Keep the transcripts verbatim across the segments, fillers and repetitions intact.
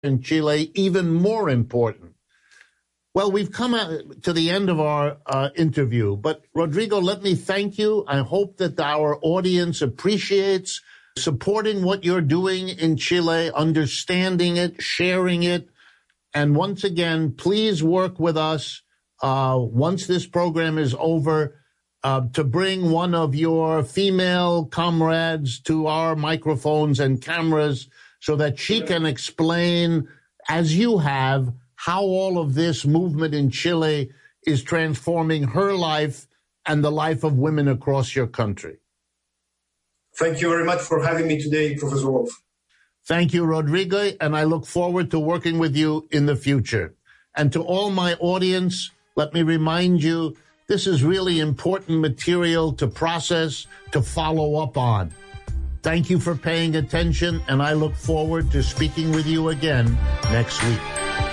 in Chile even more important. Well, we've come out to the end of our uh, interview, but Rodrigo, let me thank you. I hope that our audience appreciates supporting what you're doing in Chile, understanding it, sharing it. And once again, please work with us uh, once this program is over uh, to bring one of your female comrades to our microphones and cameras so that she can explain, as you have, how all of this movement in Chile is transforming her life and the life of women across your country. Thank you very much for having me today, Professor Wolf. Thank you, Rodrigo, and I look forward to working with you in the future. And to all my audience, let me remind you, this is really important material to process, to follow up on. Thank you for paying attention, and I look forward to speaking with you again next week.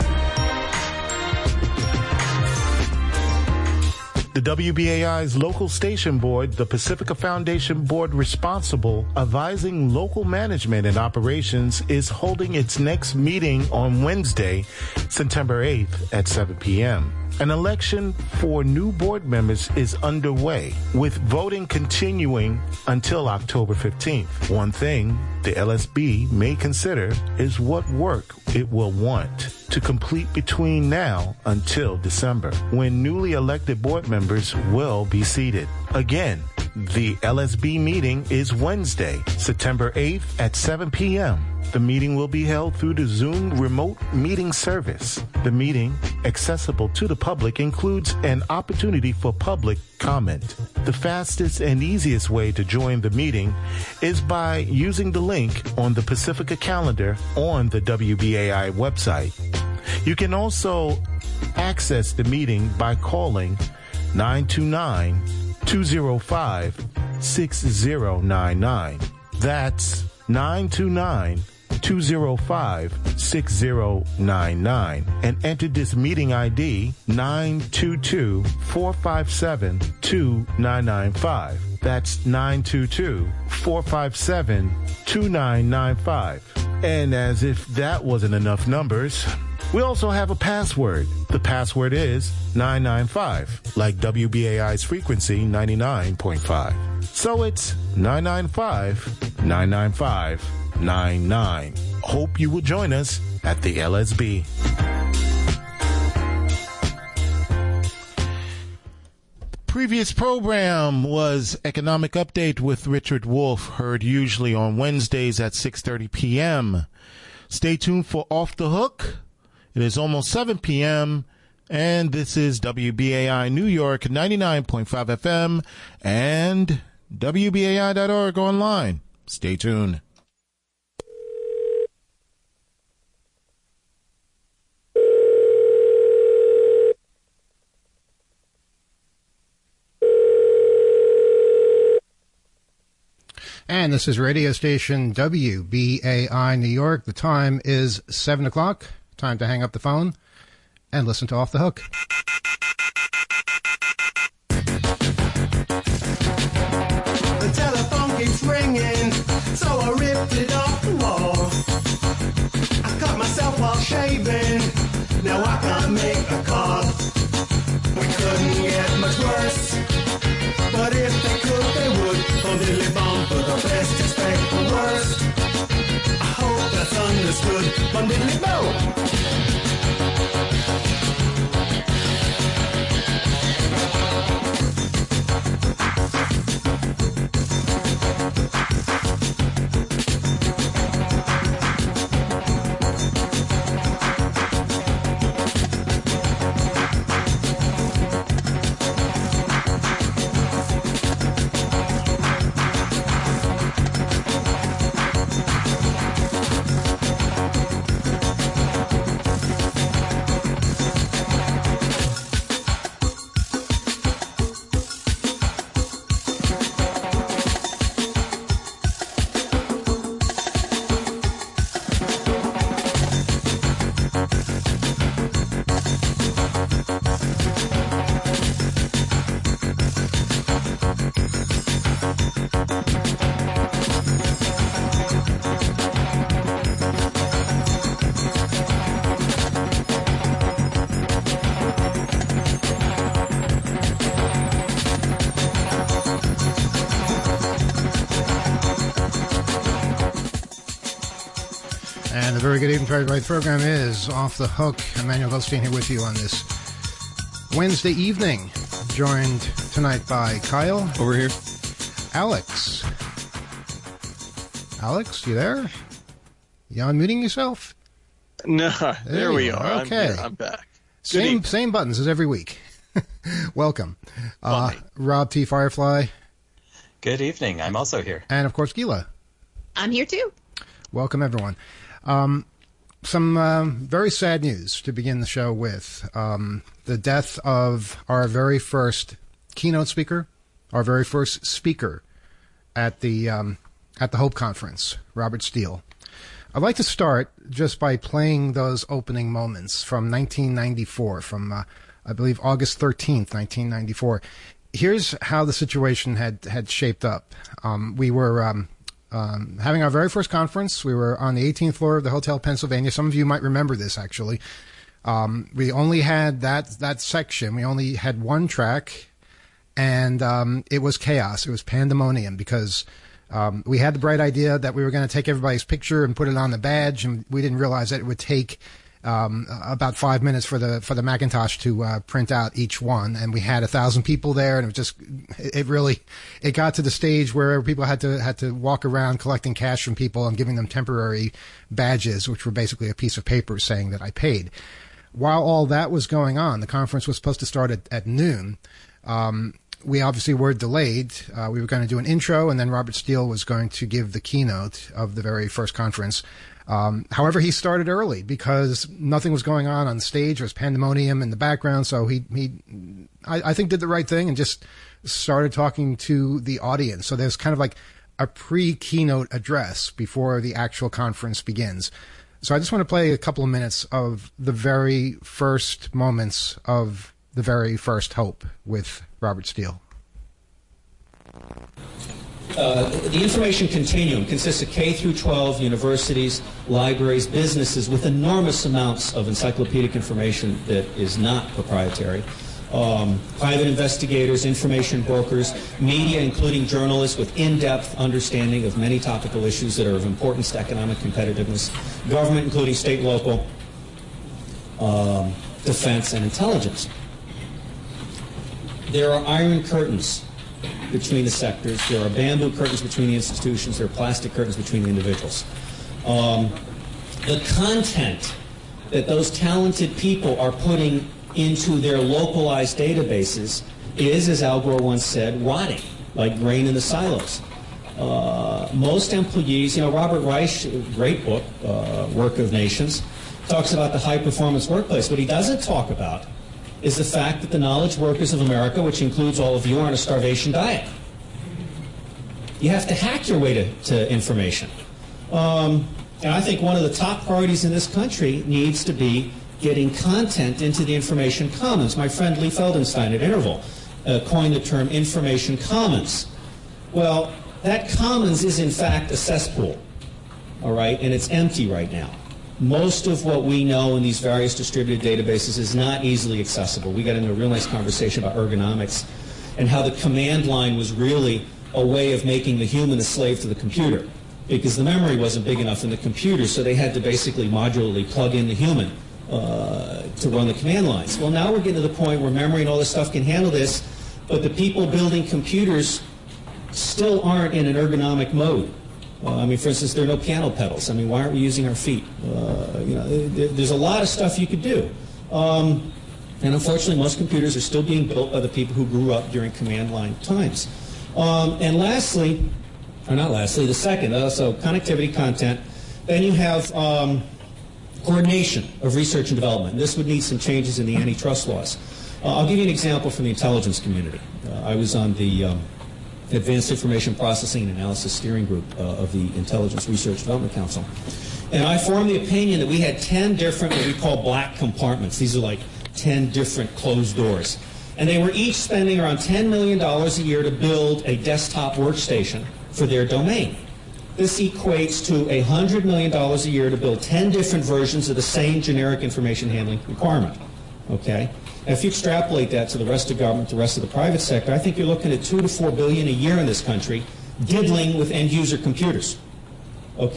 The W B A I's local station board, the Pacifica Foundation board responsible advising local management and operations, is holding its next meeting on Wednesday, September eighth at seven p.m. An election for new board members is underway, with voting continuing until October fifteenth. One thing the L S B may consider is what work it will want to complete between now until December, when newly elected board members will be seated. Again, the L S B meeting is Wednesday, September eighth at seven p.m. The meeting will be held through the Zoom remote meeting service. The meeting, accessible to the public, includes an opportunity for public comment. The fastest and easiest way to join the meeting is by using the link on the Pacifica calendar on the W B A I website. You can also access the meeting by calling nine two nine, two zero five, six zero nine nine. That's nine two nine, two zero five, six zero nine nine and enter this meeting I D nine two two, four five seven, two nine nine five. That's nine two two, four five seven, two nine nine five. And as if that wasn't enough numbers, we also have a password. The password is nine nine five, like W B A I's frequency ninety-nine point five. So it's nine nine five, nine nine five, nine nine. Hope you will join us at the L S B. Previous program was Economic Update with Richard Wolff, heard usually on Wednesdays at six thirty p.m. Stay tuned for Off the Hook. It is almost seven p.m., and this is W B A I New York ninety-nine point five F M and W B A I dot org online. Stay tuned. And this is radio station W B A I New York. The time is seven o'clock. Time to hang up the phone and listen to Off the Hook. The telephone keeps ringing, so I ripped it off the wall. I cut myself while shaving, now I can't make a call. We couldn't get much worse, but if they could, they would. On diddly bomb for the best, expect the worst. I hope that's understood. On diddly bo. very good evening to everybody. The program is Off the Hook. Emmanuel Goldstein here with you on this Wednesday evening, joined tonight by Kyle. Over here. Alex. Alex, you there? You unmuting yourself? No, there, there we are. Okay. I'm, here. I'm back. Good Same evening. same buttons as every week. Welcome. Uh, Rob T. Firefly. Good evening. I'm also here. And, of course, Gila. I'm here, too. Welcome, everyone. Um, some um, very sad news to begin the show with. Um, the death of our very first keynote speaker, our very first speaker at the um, at the Hope Conference, Robert Steele. I'd like to start just by playing those opening moments from nineteen ninety-four, from, uh, I believe, August thirteenth, nineteen ninety-four. Here's how the situation had, had shaped up. Um, we were... Um, Um, having our very first conference. We were on the eighteenth floor of the Hotel Pennsylvania. Some of you might remember this, actually. Um, we only had that that section. We only had one track, and um, it was chaos. It was pandemonium because um, we had the bright idea that we were going to take everybody's picture and put it on the badge, and we didn't realize that it would take um, about five minutes for the for the Macintosh to uh, print out each one. And we had a thousand people there, and it was just it really it got to the stage where people had to had to walk around collecting cash from people and giving them temporary badges, which were basically a piece of paper saying that I paid. While all that was going on, the conference was supposed to start at, at noon. Um, we obviously were delayed. Uh, we were going to do an intro, and then Robert Steele was going to give the keynote of the very first conference. Um, however, he started early because nothing was going on on stage. There was pandemonium in the background, so he, he I, I think, did the right thing and just started talking to the audience. So there's kind of like a pre-keynote address before the actual conference begins. So I just want to play a couple of minutes of the very first moments of the very first Hope with Robert Steele. Uh, the information continuum consists of K through twelve universities, libraries, businesses with enormous amounts of encyclopedic information that is not proprietary. Um, private investigators, information brokers, media, including journalists with in-depth understanding of many topical issues that are of importance to economic competitiveness, government, including state, local, um, defense, and intelligence. There are iron curtains between the sectors. There are bamboo curtains between the institutions. There are plastic curtains between the individuals. Um, the content that those talented people are putting into their localized databases is, as Al Gore once said, rotting, like grain in the silos. Uh, most employees, you know, Robert Reich, great book, uh, Work of Nations, talks about the high-performance workplace. What he doesn't talk about is the fact that the knowledge workers of America, which includes all of you, are on a starvation diet. You have to hack your way to, to information. Um, and I think one of the top priorities in this country needs to be getting content into the information commons. My friend Lee Feldenstein at Interval uh, coined the term information commons. Well, that commons is in fact a cesspool, all right, and it's empty right now. Most of what we know in these various distributed databases is not easily accessible. We got into a real nice conversation about ergonomics and how the command line was really a way of making the human a slave to the computer because the memory wasn't big enough in the computer, so they had to basically modularly plug in the human uh, to run the command lines. Well, now we're getting to the point where memory and all this stuff can handle this, but the people building computers still aren't in an ergonomic mode. Uh, I mean, for instance, there are no piano pedals. I mean, why aren't we using our feet? Uh, you know, there, there's a lot of stuff you could do. Um, and unfortunately, most computers are still being built by the people who grew up during command line times. Um, and lastly, or not lastly, the second, uh, so connectivity, content. Then you have um, coordination of research and development. This would need some changes in the antitrust laws. Uh, I'll give you an example from the intelligence community. Uh, I was on the um, Advanced Information Processing and Analysis Steering Group uh, of the Intelligence Research Development Council. And I formed the opinion that we had ten different what we call black compartments. These are like ten different closed doors. And they were each spending around ten million dollars a year to build a desktop workstation for their domain. This equates to one hundred million dollars a year to build ten different versions of the same generic information handling requirement. Okay? Now, if you extrapolate that to the rest of government, the rest of the private sector, I think you're looking at two to four billion a year in this country diddling with end-user computers. Okay?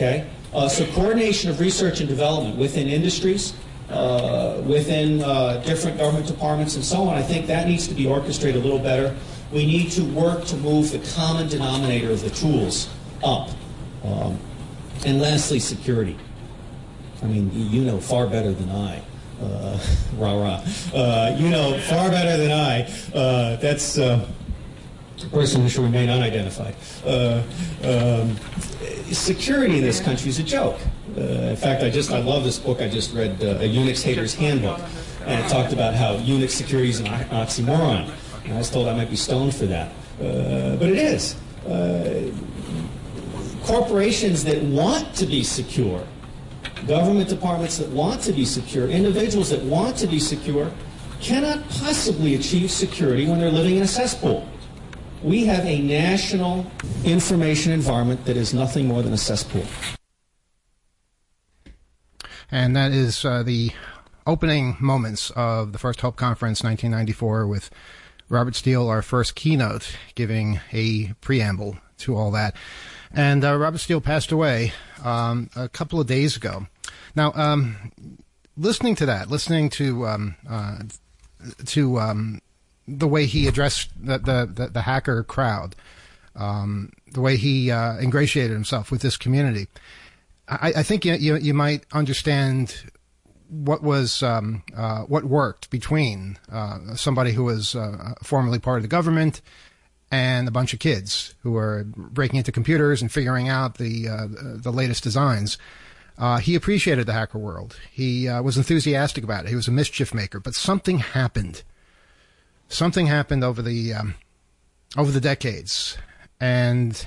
Uh, so coordination of research and development within industries, uh, within uh, different government departments and so on, I think that needs to be orchestrated a little better. We need to work to move the common denominator of the tools up. Um, and lastly, security. I mean, you know far better than I. Uh, rah, rah. Uh, you know far better than I. Uh, that's uh, a person who should remain unidentified. Uh, um, security in this country is a joke. Uh, in fact, I just, I love this book I just read, uh, A Unix Hater's Handbook. And it talked about how Unix security is an oxymoron. And I was told I might be stoned for that. Uh, but it is. Uh, corporations that want to be secure, government departments that want to be secure, individuals that want to be secure, cannot possibly achieve security when they're living in a cesspool. We have a national information environment that is nothing more than a cesspool. And that is uh, the opening moments of the First Hope Conference nineteen ninety-four with Robert Steele, our first keynote, giving a preamble to all that. And uh, Robert Steele passed away um, a couple of days ago. Now, um, listening to that, listening to um, uh, to um, the way he addressed the the, the, the hacker crowd, um, the way he uh, ingratiated himself with this community, I, I think you, you you might understand what was um, uh, what worked between uh, somebody who was uh, formerly part of the government and a bunch of kids who were breaking into computers and figuring out the uh, the latest designs. Uh, he appreciated the hacker world. He uh, was enthusiastic about it. He was a mischief maker. But something happened. Something happened over the um, over the decades, and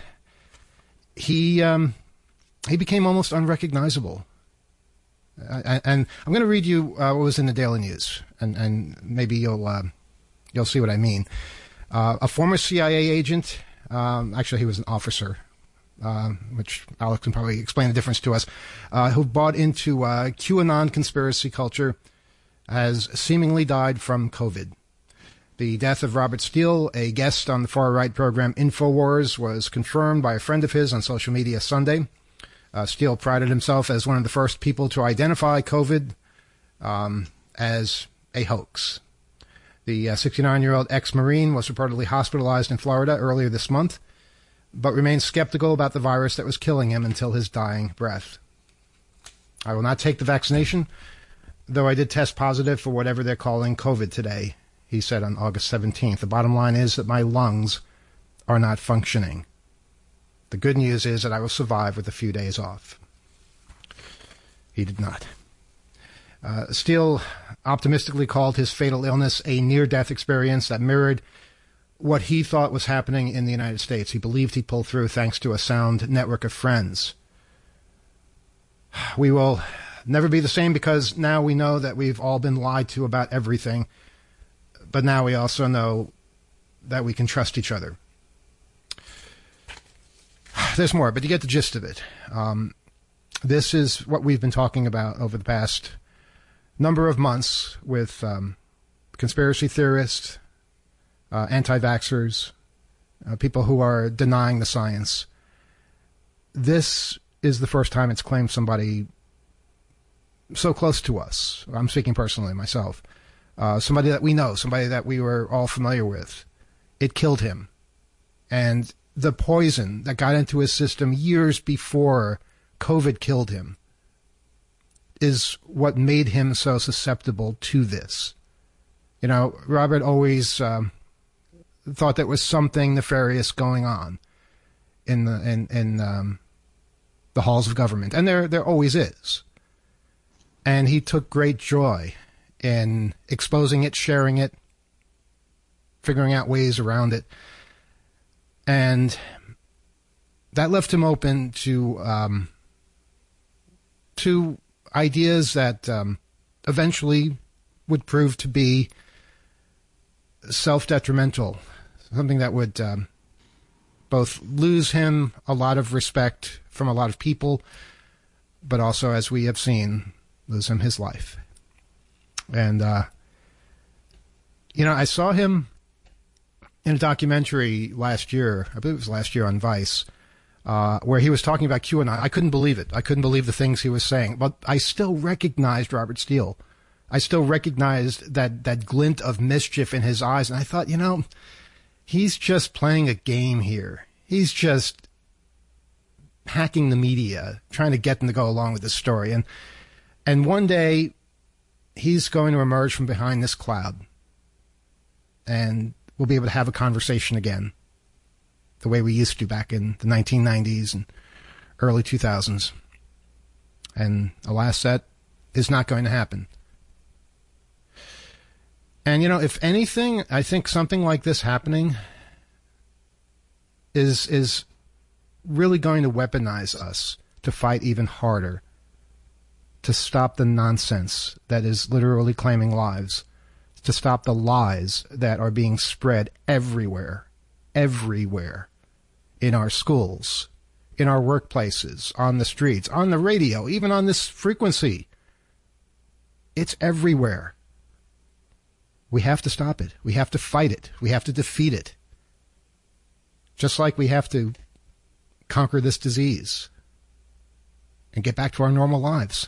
he um, he became almost unrecognizable. Uh, and I'm going to read you uh, what was in the Daily News, and, and maybe you'll uh, you'll see what I mean. Uh, a former C I A agent, um, actually he was an officer, uh, which Alex can probably explain the difference to us, uh, who bought into uh, QAnon conspiracy culture, has seemingly died from COVID. The death of Robert Steele, a guest on the far-right program InfoWars, was confirmed by a friend of his on social media Sunday. Uh, Steele prided himself as one of the first people to identify COVID um, as a hoax. The uh, sixty-nine-year-old ex-Marine was reportedly hospitalized in Florida earlier this month, but remained skeptical about the virus that was killing him until his dying breath. I will not take the vaccination, though I did test positive for whatever they're calling COVID today, he said on August seventeenth. The bottom line is that my lungs are not functioning. The good news is that I will survive with a few days off. He did not. Uh, Steele optimistically called his fatal illness a near-death experience that mirrored what he thought was happening in the United States. He believed he pulled through thanks to a sound network of friends. We will never be the same because now we know that we've all been lied to about everything, but now we also know that we can trust each other. There's more, but you get the gist of it. Um, this is what we've been talking about over the past number of months with um, conspiracy theorists, uh, anti-vaxxers, uh, people who are denying the science. This is the first time it's claimed somebody so close to us. I'm speaking personally myself. Uh, somebody that we know, somebody that we were all familiar with. It killed him. And the poison that got into his system years before COVID killed him is what made him so susceptible to this. You know, Robert always um, thought there was something nefarious going on in the in in um, the halls of government, and there there always is. And he took great joy in exposing it, sharing it, figuring out ways around it, and that left him open to um, to. ideas that um, eventually would prove to be self-detrimental, something that would um, both lose him a lot of respect from a lot of people, but also, as we have seen, lose him his life. And, uh, you know, I saw him in a documentary last year, I believe it was last year on Vice, uh, where he was talking about QAnon. I couldn't believe it. I couldn't believe the things he was saying. But I still recognized Robert Steele. I still recognized that, that glint of mischief in his eyes. And I thought, you know, he's just playing a game here. He's just hacking the media, trying to get them to go along with this story. And and one day, he's going to emerge from behind this cloud. And we'll be able to have a conversation again, the way we used to back in the nineteen nineties and early two thousands. And alas, that is not going to happen. And, you know, if anything, I think something like this happening is is really going to weaponize us to fight even harder to stop the nonsense that is literally claiming lives, to stop the lies that are being spread everywhere, everywhere, in our schools, in our workplaces, on the streets, on the radio, even on this frequency. It's everywhere. We have to stop it. We have to fight it. We have to defeat it. Just like we have to conquer this disease and get back to our normal lives.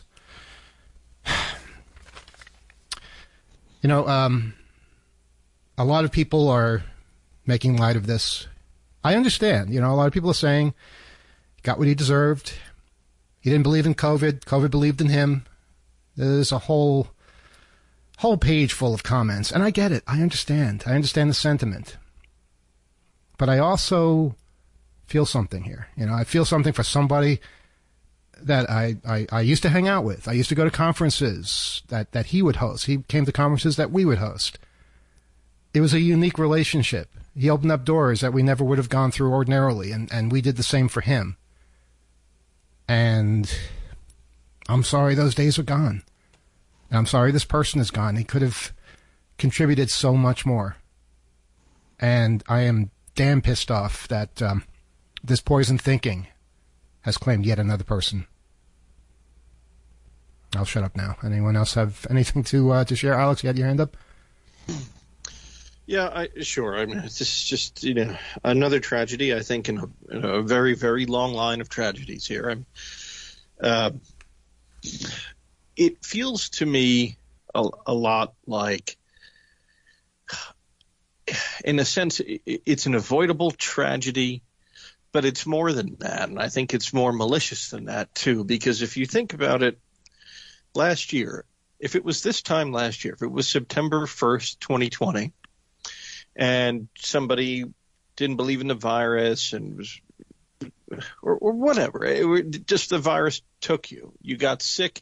You know, um, a lot of people are making light of this. I understand. You know, a lot of people are saying he got what he deserved. He didn't believe in COVID. COVID believed in him. There's a whole whole page full of comments. And I get it. I understand. I understand the sentiment. But I also feel something here. You know, I feel something for somebody that I, I, I used to hang out with. I used to go to conferences that, that he would host. He came to conferences that we would host. It was a unique relationship. He opened up doors that we never would have gone through ordinarily, and, and we did the same for him. And I'm sorry those days are gone. And I'm sorry this person is gone. He could have contributed so much more. And I am damn pissed off that um, this poison thinking has claimed yet another person. I'll shut up now. Anyone else have anything to uh, to share? Alex, you had your hand up? Yeah, I, sure. I mean, this is just, you know, another tragedy, I think, in a, in a very, very long line of tragedies here. I'm, uh, it feels to me a, a lot like, in a sense, it's an avoidable tragedy, but it's more than that. And I think it's more malicious than that, too, because if you think about it, last year, if it was this time last year, if it was September first, twenty twenty, and somebody didn't believe in the virus and was, or, or whatever, it, just the virus took you, you got sick,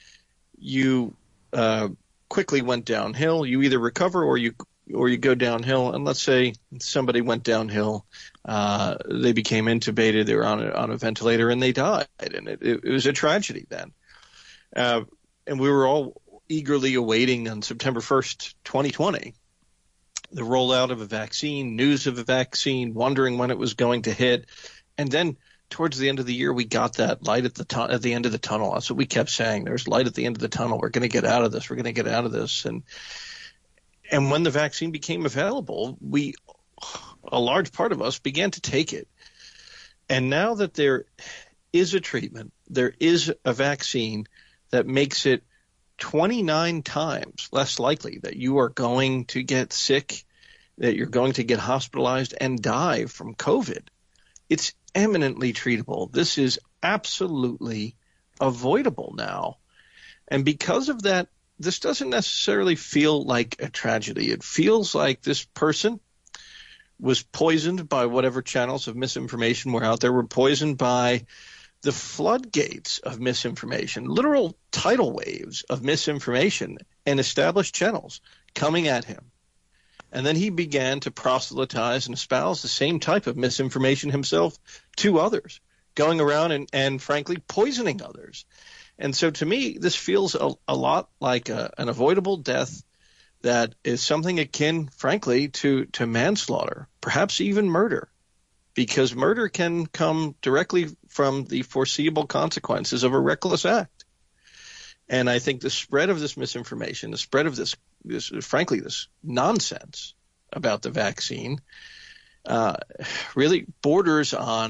you uh, quickly went downhill. You either recover or you or you go downhill. And let's say somebody went downhill, uh, they became intubated, they were on a, on a ventilator, and they died. And it, it, it was a tragedy then. Uh, and we were all eagerly awaiting on September first, twenty twenty, the rollout of a vaccine, news of a vaccine, wondering when it was going to hit. And then towards the end of the year, we got that light at the tu- at the end of the tunnel. That's what we kept saying. There's light at the end of the tunnel. We're going to get out of this. We're going to get out of this. And and when the vaccine became available, we, a large part of us, began to take it. And now that there is a treatment, there is a vaccine that makes it twenty-nine times less likely that you are going to get sick, that you're going to get hospitalized and die from COVID. It's eminently treatable. This is absolutely avoidable now. And because of that, this doesn't necessarily feel like a tragedy. It feels like this person was poisoned by whatever channels of misinformation were out there, were poisoned by the floodgates of misinformation, literal tidal waves of misinformation and established channels coming at him. And then he began to proselytize and espouse the same type of misinformation himself to others, going around and, and frankly, poisoning others. And so to me, this feels a, a lot like a, an avoidable death that is something akin, frankly, to, to manslaughter, perhaps even murder, because murder can come directly from the foreseeable consequences of a reckless act. And I think the spread of this misinformation, the spread of this, this frankly, this nonsense about the vaccine uh, really borders on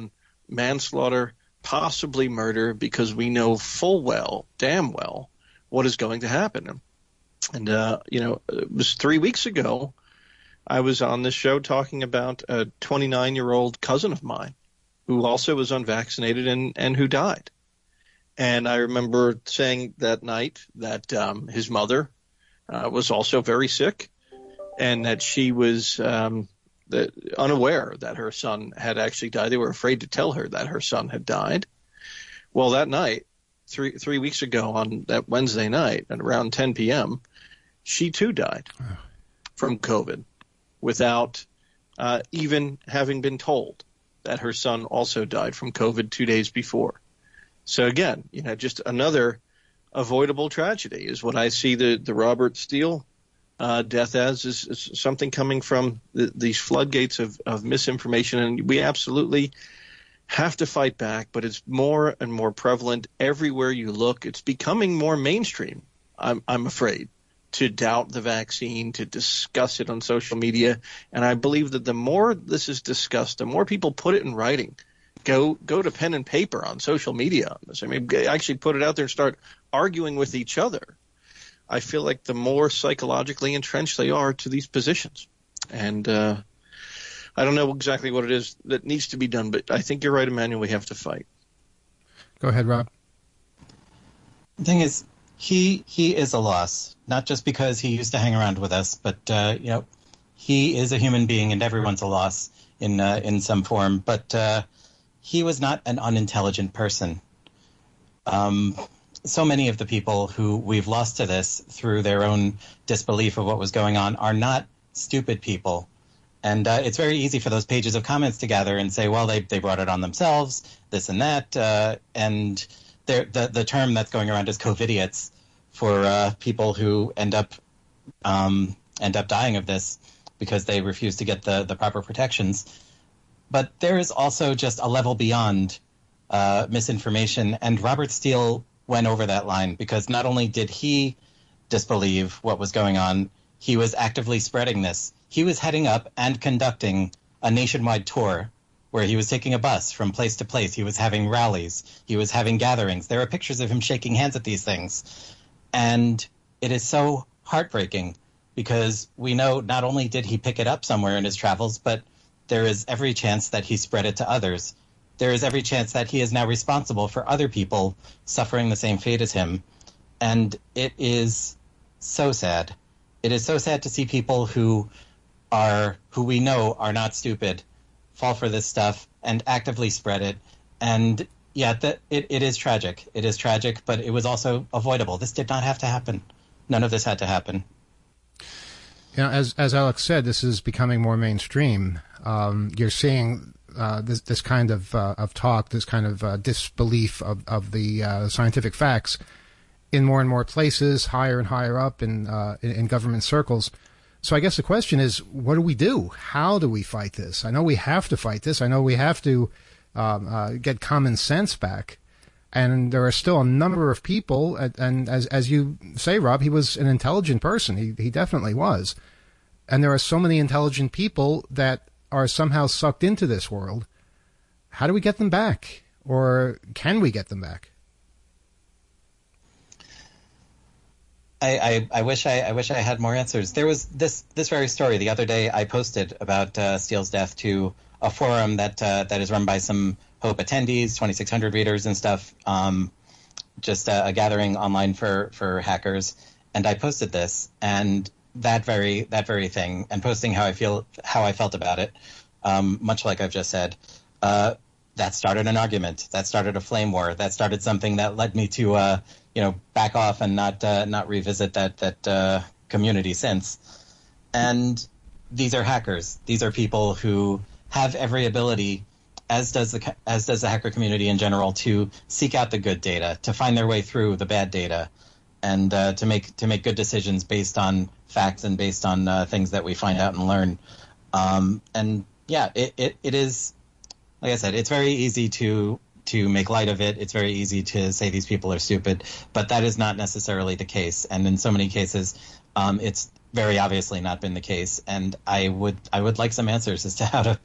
manslaughter, possibly murder, because we know full well, damn well, what is going to happen. And, uh, you know, it was three weeks ago, I was on this show talking about a twenty-nine-year-old cousin of mine who also was unvaccinated and, and who died. And I remember saying that night that um, his mother uh, was also very sick, and that she was um, the, unaware that her son had actually died. They were afraid to tell her that her son had died. Well, that night, three three weeks ago on that Wednesday night at around ten p.m., she too died from COVID without uh, even having been told that her son also died from COVID two days before. So again, you know, just another avoidable tragedy is what I see the, the Robert Steele uh, death as, is, is something coming from the, these floodgates of, of misinformation. And we absolutely have to fight back, but it's more and more prevalent everywhere you look. It's becoming more mainstream, I'm, I'm afraid, to doubt the vaccine, to discuss it on social media. And I believe that the more this is discussed, the more people put it in writing, go go to pen and paper on social media on this. I mean, actually put it out there and start arguing with each other. I feel like the more psychologically entrenched they are to these positions. And uh, I don't know exactly what it is that needs to be done, but I think you're right, Emmanuel, we have to fight. Go ahead, Rob. The thing is, he he is a loss, not just because he used to hang around with us, but uh, you know, he is a human being, and everyone's a loss in uh, in some form. But uh, he was not an unintelligent person. Um, so many of the people who we've lost to this through their own disbelief of what was going on are not stupid people. And uh, it's very easy for those pages of comments to gather and say, well, they they brought it on themselves, this and that. Uh, and the the term that's going around is COVIDiots for uh, people who end up um, end up dying of this because they refuse to get the, the proper protections. But there is also just a level beyond uh, misinformation. And Robert Steele went over that line because not only did he disbelieve what was going on, he was actively spreading this. He was heading up and conducting a nationwide tour where he was taking a bus from place to place. He was having rallies. He was having gatherings. There are pictures of him shaking hands at these things. And it is so heartbreaking because we know not only did he pick it up somewhere in his travels, but there is every chance that he spread it to others. There is every chance that he is now responsible for other people suffering the same fate as him. And it is so sad. It is so sad to see people who are, who we know are not stupid, fall for this stuff and actively spread it. And yeah, that it, it is tragic. It is tragic, but it was also avoidable. This did not have to happen. None of this had to happen. You know, as as Alex said, this is becoming more mainstream. Um, you're seeing uh, this this kind of uh, of talk, this kind of uh, disbelief of of the uh, scientific facts in more and more places, higher and higher up in, uh, in in government circles. So I guess the question is, what do we do? How do we fight this? I know we have to fight this. I know we have to um, uh, get common sense back. And there are still a number of people, and, and as as you say, Rob, he was an intelligent person. He he definitely was. And there are so many intelligent people that are somehow sucked into this world. How do we get them back? Or can we get them back? I, I, I wish I, I wish I had more answers. There was this this very story the other day I posted about uh, Steele's death to a forum that uh, that is run by some Hope attendees, twenty-six hundred readers and stuff, um, just a, a gathering online for, for hackers. And I posted this and that very that very thing, and posting how I feel how I felt about it, um, much like I've just said. Uh, that started an argument. That started a flame war. That started something that led me to uh, you know back off and not uh, not revisit that that uh, community since. And these are hackers. These are people who have every ability, as does the as does the hacker community in general, to seek out the good data, to find their way through the bad data, and uh, to make to make good decisions based on facts and based on uh, things that we find out and learn. Um, and yeah, it, it it is, like I said, it's very easy to to make light of it. It's very easy to say these people are stupid, but that is not necessarily the case. And in so many cases, um, it's very obviously not been the case. And I would I would like some answers as to how to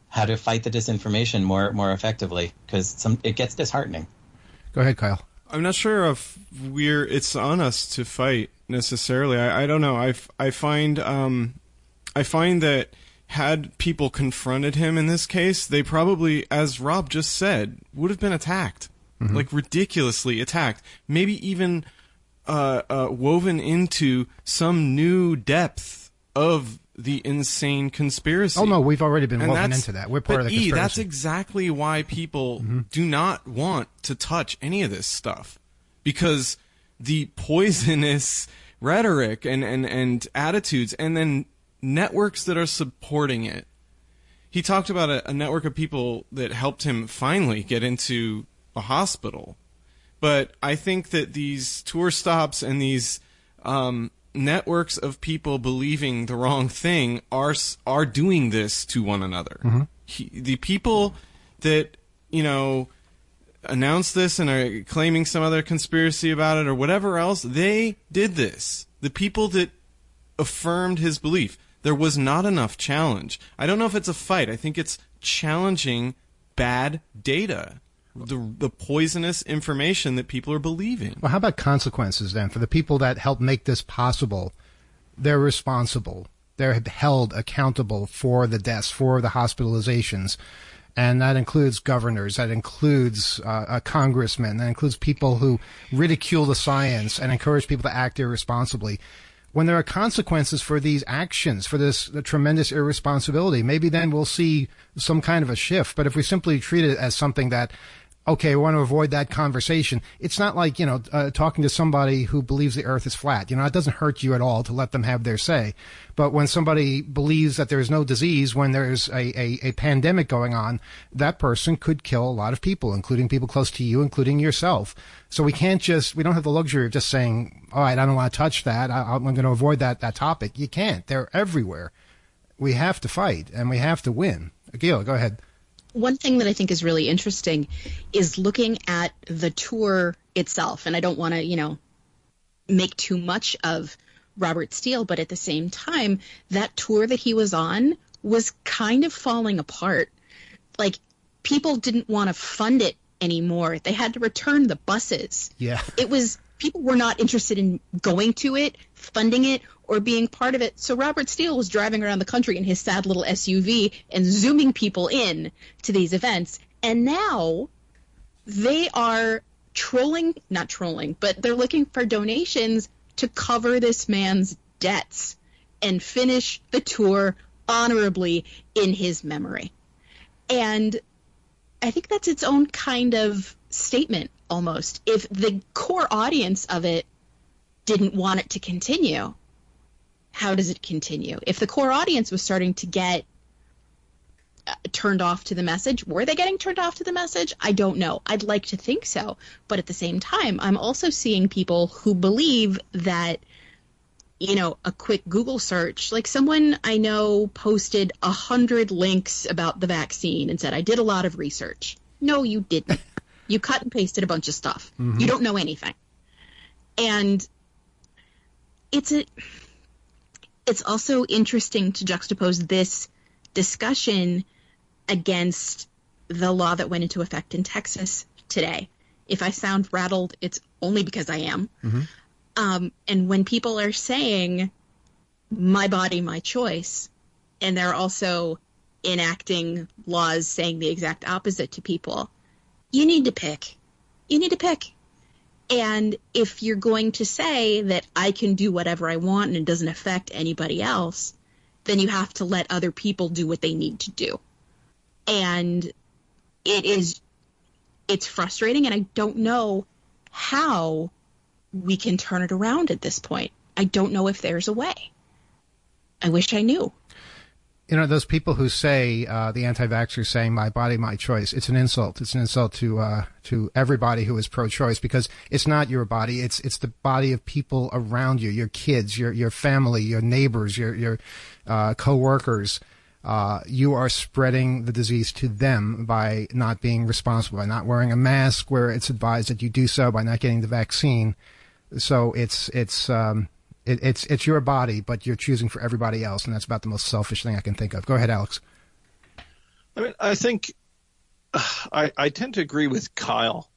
how to fight the disinformation more more effectively, because some it gets disheartening. Go ahead, Kyle. I'm not sure if we're it's on us to fight necessarily. I, I don't know. I, I find um, I find that had people confronted him in this case, they probably, as Rob just said, would have been attacked, mm-hmm. like ridiculously attacked, maybe even uh, uh, woven into some new depth of the insane conspiracy. Oh no, we've already been and woven into that. We're part but of the e, conspiracy. That's exactly why people mm-hmm. do not want to touch any of this stuff, because the poisonous rhetoric and, and, and attitudes, and then networks that are supporting it. He talked about a, a network of people that helped him finally get into a hospital. But I think that these tour stops and these um, networks of people believing the wrong thing are are doing this to one another. Mm-hmm. He, the people that, you know, announce this and are claiming some other conspiracy about it or whatever else, they did this. The people that affirmed his belief. There was not enough challenge. I don't know if it's a fight. I think it's challenging bad data, the the poisonous information that people are believing. Well, how about consequences then? For the people that helped make this possible, they're responsible. They're held accountable for the deaths, for the hospitalizations. And that includes governors, that includes uh, uh, congressmen, that includes people who ridicule the science and encourage people to act irresponsibly. When there are consequences for these actions, for this the tremendous irresponsibility, maybe then we'll see some kind of a shift. But if we simply treat it as something that, okay, we want to avoid that conversation, it's not like, you know, uh, talking to somebody who believes the earth is flat. You know, it doesn't hurt you at all to let them have their say. But when somebody believes that there's no disease, when there's a, a, a pandemic going on, that person could kill a lot of people, including people close to you, including yourself. So we can't just, we don't have the luxury of just saying, all right, I don't want to touch that. I, I'm going to avoid that, that topic. You can't. They're everywhere. We have to fight, and we have to win. Gil, go ahead. One thing that I think is really interesting is looking at the tour itself. And I don't want to, you know, make too much of Robert Steele, but at the same time, that tour that he was on was kind of falling apart. Like, people didn't want to fund it anymore. They had to return the buses. Yeah. It was, people were not interested in going to it, funding it, or being part of it. So Robert Steele was driving around the country in his sad little S U V and zooming people in to these events. And now they are trolling, not trolling, but they're looking for donations to cover this man's debts and finish the tour honorably in his memory. And I think that's its own kind of statement almost. If the core audience of it didn't want it to continue, how does it continue? If the core audience was starting to get uh, turned off to the message, were they getting turned off to the message? I don't know. I'd like to think so. But at the same time, I'm also seeing people who believe that, you know, a quick Google search, like someone I know posted a hundred links about the vaccine and said, I did a lot of research. No, you didn't. You cut and pasted a bunch of stuff. Mm-hmm. You don't know anything. And it's a... It's also interesting to juxtapose this discussion against the law that went into effect in Texas today. If I sound rattled, it's only because I am. Mm-hmm. Um, and when people are saying, my body, my choice, and they're also enacting laws saying the exact opposite to people, you need to pick. You need to pick. And if you're going to say that I can do whatever I want and it doesn't affect anybody else, then you have to let other people do what they need to do. And it is, it's frustrating, and I don't know how we can turn it around at this point. I don't know if there's a way. I wish I knew. You know, those people who say, uh, the anti-vaxxers saying, my body, my choice, it's an insult. It's an insult to, uh, to everybody who is pro-choice, because it's not your body. It's, it's the body of people around you, your kids, your, your family, your neighbors, your, your, uh, co-workers. Uh, you are spreading the disease to them by not being responsible, by not wearing a mask where it's advised that you do so, by not getting the vaccine. So it's, it's, um, It, it's it's your body, but you're choosing for everybody else, and that's about the most selfish thing I can think of. Go ahead, Alex. I mean, I think uh, I, I tend to agree with Kyle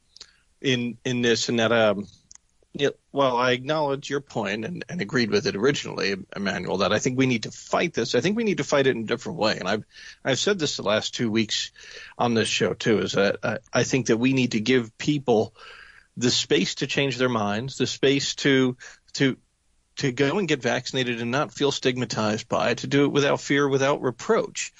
in in this, and that um, yeah, well, I acknowledge your point and, and agreed with it originally, Emmanuel, that I think we need to fight this. I think we need to fight it in a different way, and I've I've said this the last two weeks on this show too. Is that I, I think that we need to give people the space to change their minds, the space to to to go and get vaccinated and not feel stigmatized by it, to do it without fear, without reproach.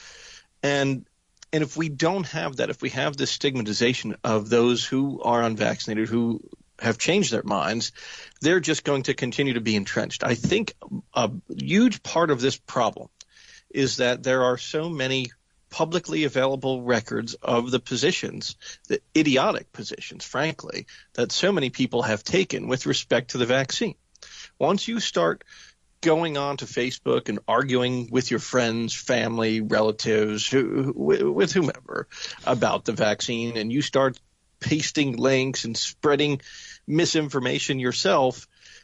And and if we don't have that, if we have this stigmatization of those who are unvaccinated, who have changed their minds, they're just going to continue to be entrenched. I think a huge part of this problem is that there are so many publicly available records of the positions, the idiotic positions, frankly, that so many people have taken with respect to the vaccine. Once you start going on to Facebook and arguing with your friends, family, relatives, who, with whomever about the vaccine, and you start pasting links and spreading misinformation yourself,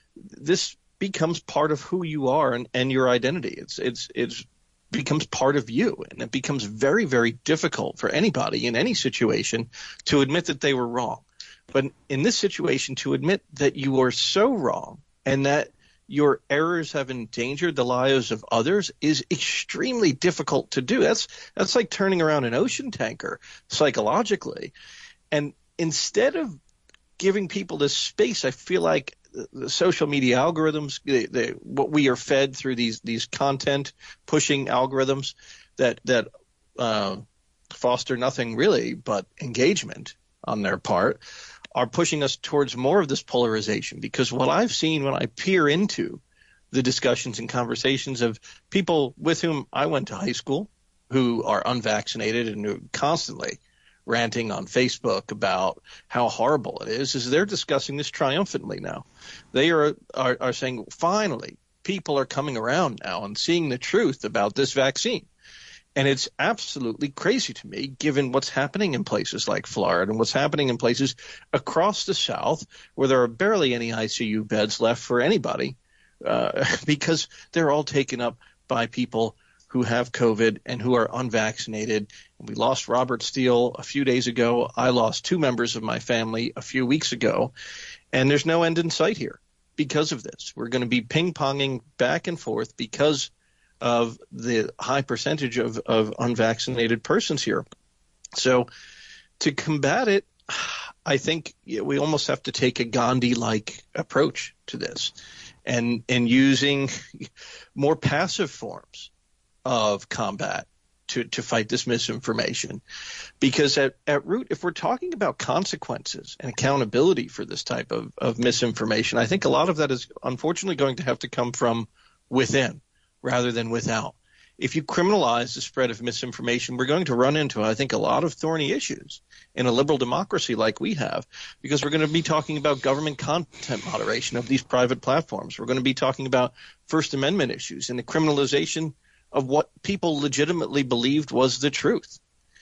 this becomes part of who you are and, and your identity. It's it's it's becomes part of you, and it becomes very, very difficult for anybody in any situation to admit that they were wrong. But in this situation, to admit that you were so wrong and that your errors have endangered the lives of others is extremely difficult to do. That's that's like turning around an ocean tanker psychologically. And instead of giving people this space, I feel like the social media algorithms, the, the, what we are fed through these these content pushing algorithms that that uh, foster nothing really but engagement on their part, are pushing us towards more of this polarization. Because what I've seen when I peer into the discussions and conversations of people with whom I went to high school who are unvaccinated and who constantly ranting on Facebook about how horrible it is, is they're discussing this triumphantly now. They are, are, are saying, finally, people are coming around now and seeing the truth about this vaccine. And it's absolutely crazy to me, given what's happening in places like Florida and what's happening in places across the South where there are barely any I C U beds left for anybody uh, because they're all taken up by people who have COVID and who are unvaccinated. We lost Robert Steele a few days ago. I lost two members of my family a few weeks ago. And there's no end in sight here because of this. We're going to be ping-ponging back and forth because of the high percentage of, of unvaccinated persons here. So to combat it, I think we almost have to take a Gandhi-like approach to this and, and using more passive forms of combat to, to fight this misinformation. Because at, at root, if we're talking about consequences and accountability for this type of, of misinformation, I think a lot of that is unfortunately going to have to come from within rather than without. If you criminalize the spread of misinformation, we're going to run into, I think, a lot of thorny issues in a liberal democracy like we have, because we're going to be talking about government content moderation of these private platforms. We're going to be talking about First Amendment issues and the criminalization of what people legitimately believed was the truth.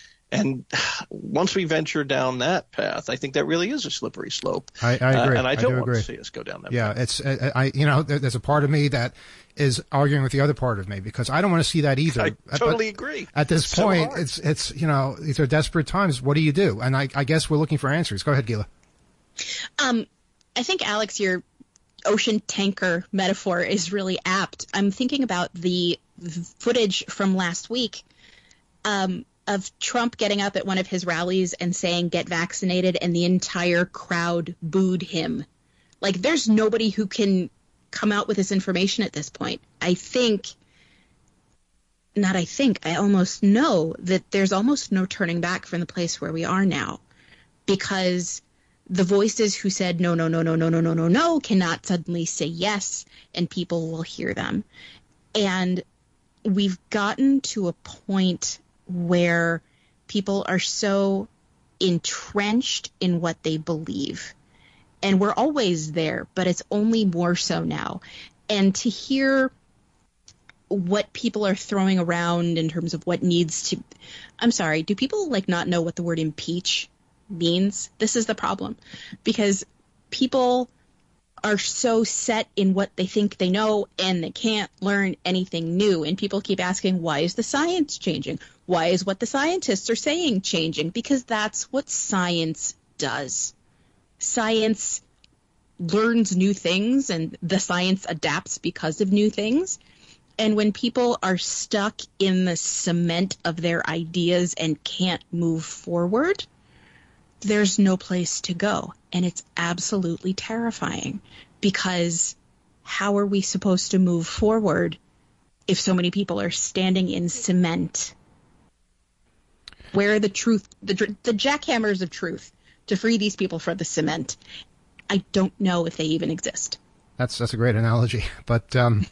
And once we venture down that path, I think that really is a slippery slope. I, I agree. Uh, and I don't I do want agree. to see us go down that yeah, path. it's I, I you know there, there's a part of me that is arguing with the other part of me because I don't want to see that either. I totally but agree. At this It's so point, hard. it's it's you know these are desperate times. What do you do? And I, I guess we're looking for answers. Go ahead, Gila. Um, I think, Alex, your ocean tanker metaphor is really apt. I'm thinking about the footage from last week um, of Trump getting up at one of his rallies and saying, "Get vaccinated," and the entire crowd booed him. Like, there's nobody who can come out with this information at this point. I think, not I think, I almost know that there's almost no turning back from the place where we are now, because the voices who said no, no, no, no, no, no, no, no, no cannot suddenly say yes, and people will hear them. And we've gotten to a point where people are so entrenched in what they believe. And we're always there, but it's only more so now. And to hear what people are throwing around in terms of what needs to, I'm sorry, do people like not know what the word impeach means? This is the problem, because people are so set in what they think they know, and they can't learn anything new. And people keep asking, why is the science changing? Why is what the scientists are saying changing? Because that's what science does. Science learns new things, and the science adapts because of new things. And when people are stuck in the cement of their ideas and can't move forward, there's no place to go. And it's absolutely terrifying, because how are we supposed to move forward if so many people are standing in cement? Where are the truth, the, the jackhammers of truth to free these people from the cement? I don't know if they even exist. That's that's a great analogy. But, um,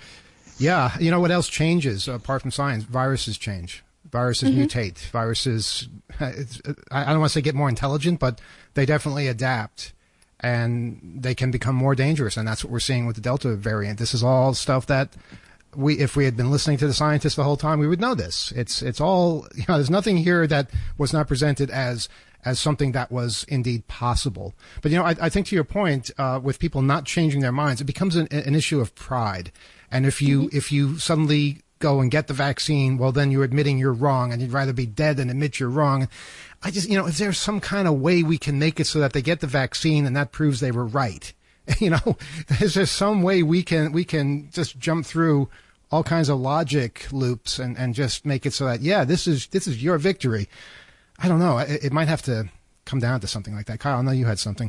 yeah, you know what else changes apart from science? Viruses change. Viruses mm-hmm. mutate. Viruses, it's, I don't want to say get more intelligent, but they definitely adapt, and they can become more dangerous. And that's what we're seeing with the Delta variant. This is all stuff that we, if we had been listening to the scientists the whole time, we would know this. It's, it's all, you know, there's nothing here that was not presented as, as something that was indeed possible. But, you know, I, I think to your point, uh, with people not changing their minds, it becomes an, an issue of pride. And if you, mm-hmm. if you suddenly go and get the vaccine, well, then you're admitting you're wrong, and you'd rather be dead than admit you're wrong. I just, you know, is there some kind of way we can make it so that they get the vaccine and that proves they were right? You know, is there some way we can, we can just jump through all kinds of logic loops and, and just make it so that, yeah, this is, this is your victory. I don't know. It, it might have to come down to something like that. Kyle, I know you had something.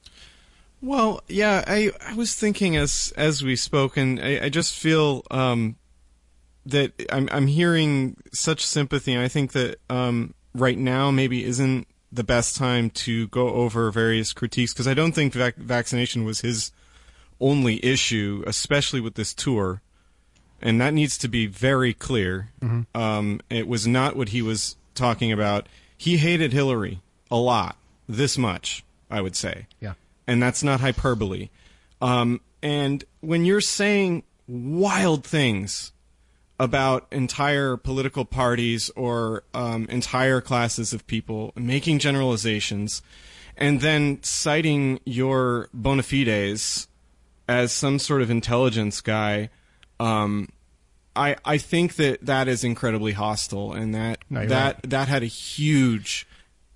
Well, yeah, I, I was thinking as, as we spoke, and I, I just feel, um, that I'm I'm hearing such sympathy, and I think that um, right now maybe isn't the best time to go over various critiques, because I don't think vac- vaccination was his only issue, especially with this tour, and that needs to be very clear. Mm-hmm. Um, it was not what he was talking about. He hated Hillary a lot, this much, I would say. Yeah, and that's not hyperbole. Um, and when you're saying wild things about entire political parties or um, entire classes of people, making generalizations, and then citing your bona fides as some sort of intelligence guy, um, I I think that that is incredibly hostile, and that no, that right. that had a huge,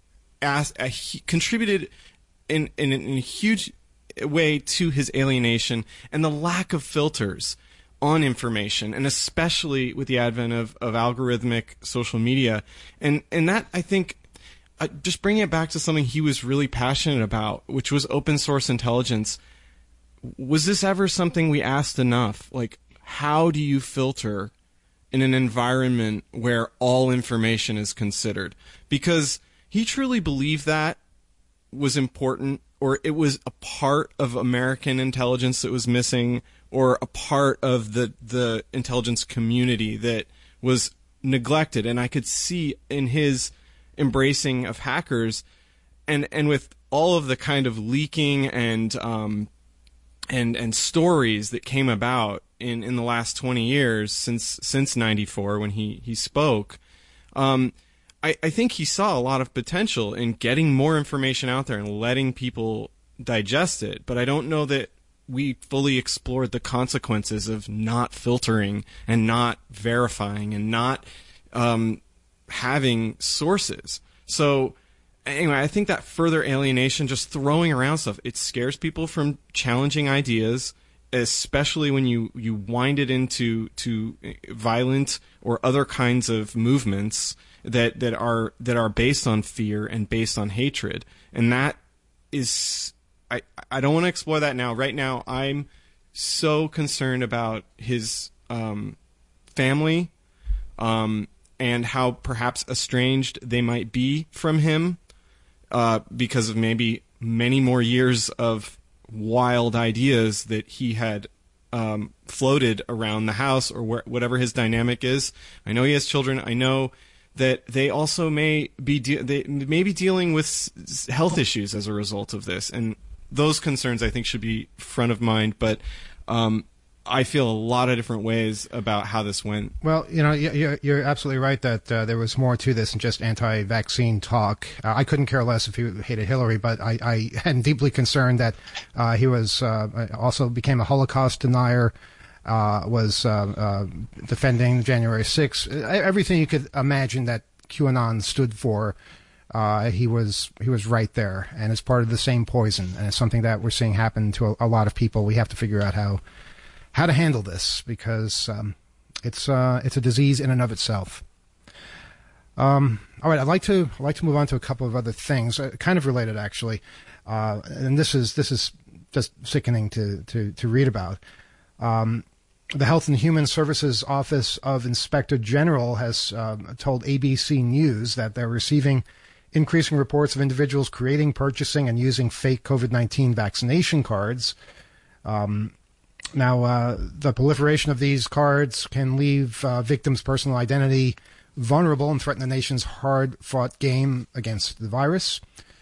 as a, contributed in, in in a huge way to his alienation and the lack of filters on information, and especially with the advent of, of algorithmic social media. And and that, I think, uh, just bringing it back to something he was really passionate about, which was open source intelligence. Was this ever something we asked enough? Like, how do you filter in an environment where all information is considered? Because he truly believed that was important, or it was a part of American intelligence that was missing, or a part of the, the intelligence community that was neglected. And I could see in his embracing of hackers, and, and with all of the kind of leaking and um, and and stories that came about in, in the last twenty years since since ninety-four when he, he spoke, um, I, I think he saw a lot of potential in getting more information out there and letting people digest it. But I don't know that we fully explored the consequences of not filtering and not verifying and not um, having sources. So anyway, I think that further alienation, just throwing around stuff, it scares people from challenging ideas, especially when you, you wind it into to violent or other kinds of movements that, that are that are based on fear and based on hatred. And that is... I, I don't want to explore that now. Right now, I'm so concerned about his um, family um, and how perhaps estranged they might be from him uh, because of maybe many more years of wild ideas that he had um, floated around the house, or where, whatever his dynamic is. I know he has children. I know that they also may be de- they may be dealing with s- health issues as a result of this, and those concerns, I think, should be front of mind. But um, I feel a lot of different ways about how this went. Well, you know, you're, you're absolutely right that uh, there was more to this than just anti-vaccine talk. Uh, I couldn't care less if he hated Hillary, but I, I am deeply concerned that uh, he was uh, also became a Holocaust denier, uh, was uh, uh, defending January sixth. Everything you could imagine that QAnon stood for, uh, he was he was right there, and it's part of the same poison, and it's something that we're seeing happen to a, a lot of people. We have to figure out how how to handle this, because um, it's uh, it's a disease in and of itself. Um, all right, I'd like to I'd like to move on to a couple of other things, uh, kind of related actually, uh, and this is this is just sickening to to to read about. Um, the Health and Human Services Office of Inspector General has uh, told A B C News that they're receiving increasing reports of individuals creating, purchasing, and using fake COVID nineteen vaccination cards. Um, now, uh, the proliferation of these cards can leave uh, victims' personal identity vulnerable and threaten the nation's hard-fought game against the virus.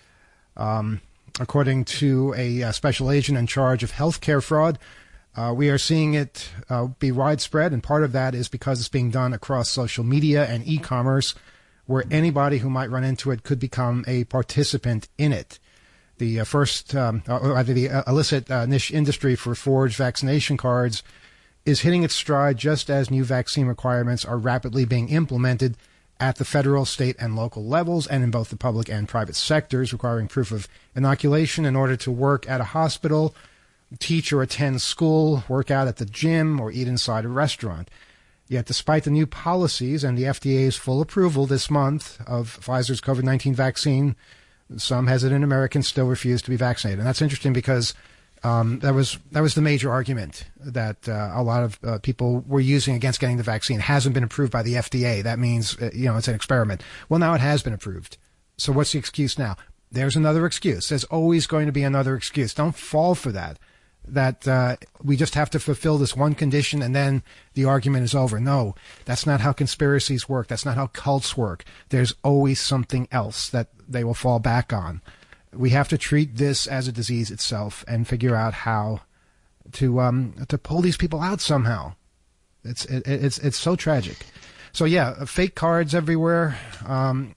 Um, according to a, a special agent in charge of healthcare fraud, uh, we are seeing it uh, be widespread, and part of that is because it's being done across social media and e-commerce, where anybody who might run into it could become a participant in it. The uh, first, um, or either the uh, illicit uh, niche industry for forged vaccination cards is hitting its stride just as new vaccine requirements are rapidly being implemented at the federal, state, and local levels, and in both the public and private sectors, requiring proof of inoculation in order to work at a hospital, teach or attend school, work out at the gym, or eat inside a restaurant. Yet, despite the new policies and the F D A's full approval this month of Pfizer's COVID nineteen vaccine, some hesitant Americans still refuse to be vaccinated. And that's interesting because um, that was that was the major argument that uh, a lot of uh, people were using against getting the vaccine. It hasn't been approved by the F D A. That means, uh, you know, it's an experiment. Well, now it has been approved. So what's the excuse now? There's another excuse. There's always going to be another excuse. Don't fall for that. That uh, we just have to fulfill this one condition and then the argument is over. No, that's not how conspiracies work. That's not how cults work. There's always something else that they will fall back on. We have to treat this as a disease itself and figure out how to um, to pull these people out somehow. It's it, it's it's so tragic. So yeah, fake cards everywhere. Um,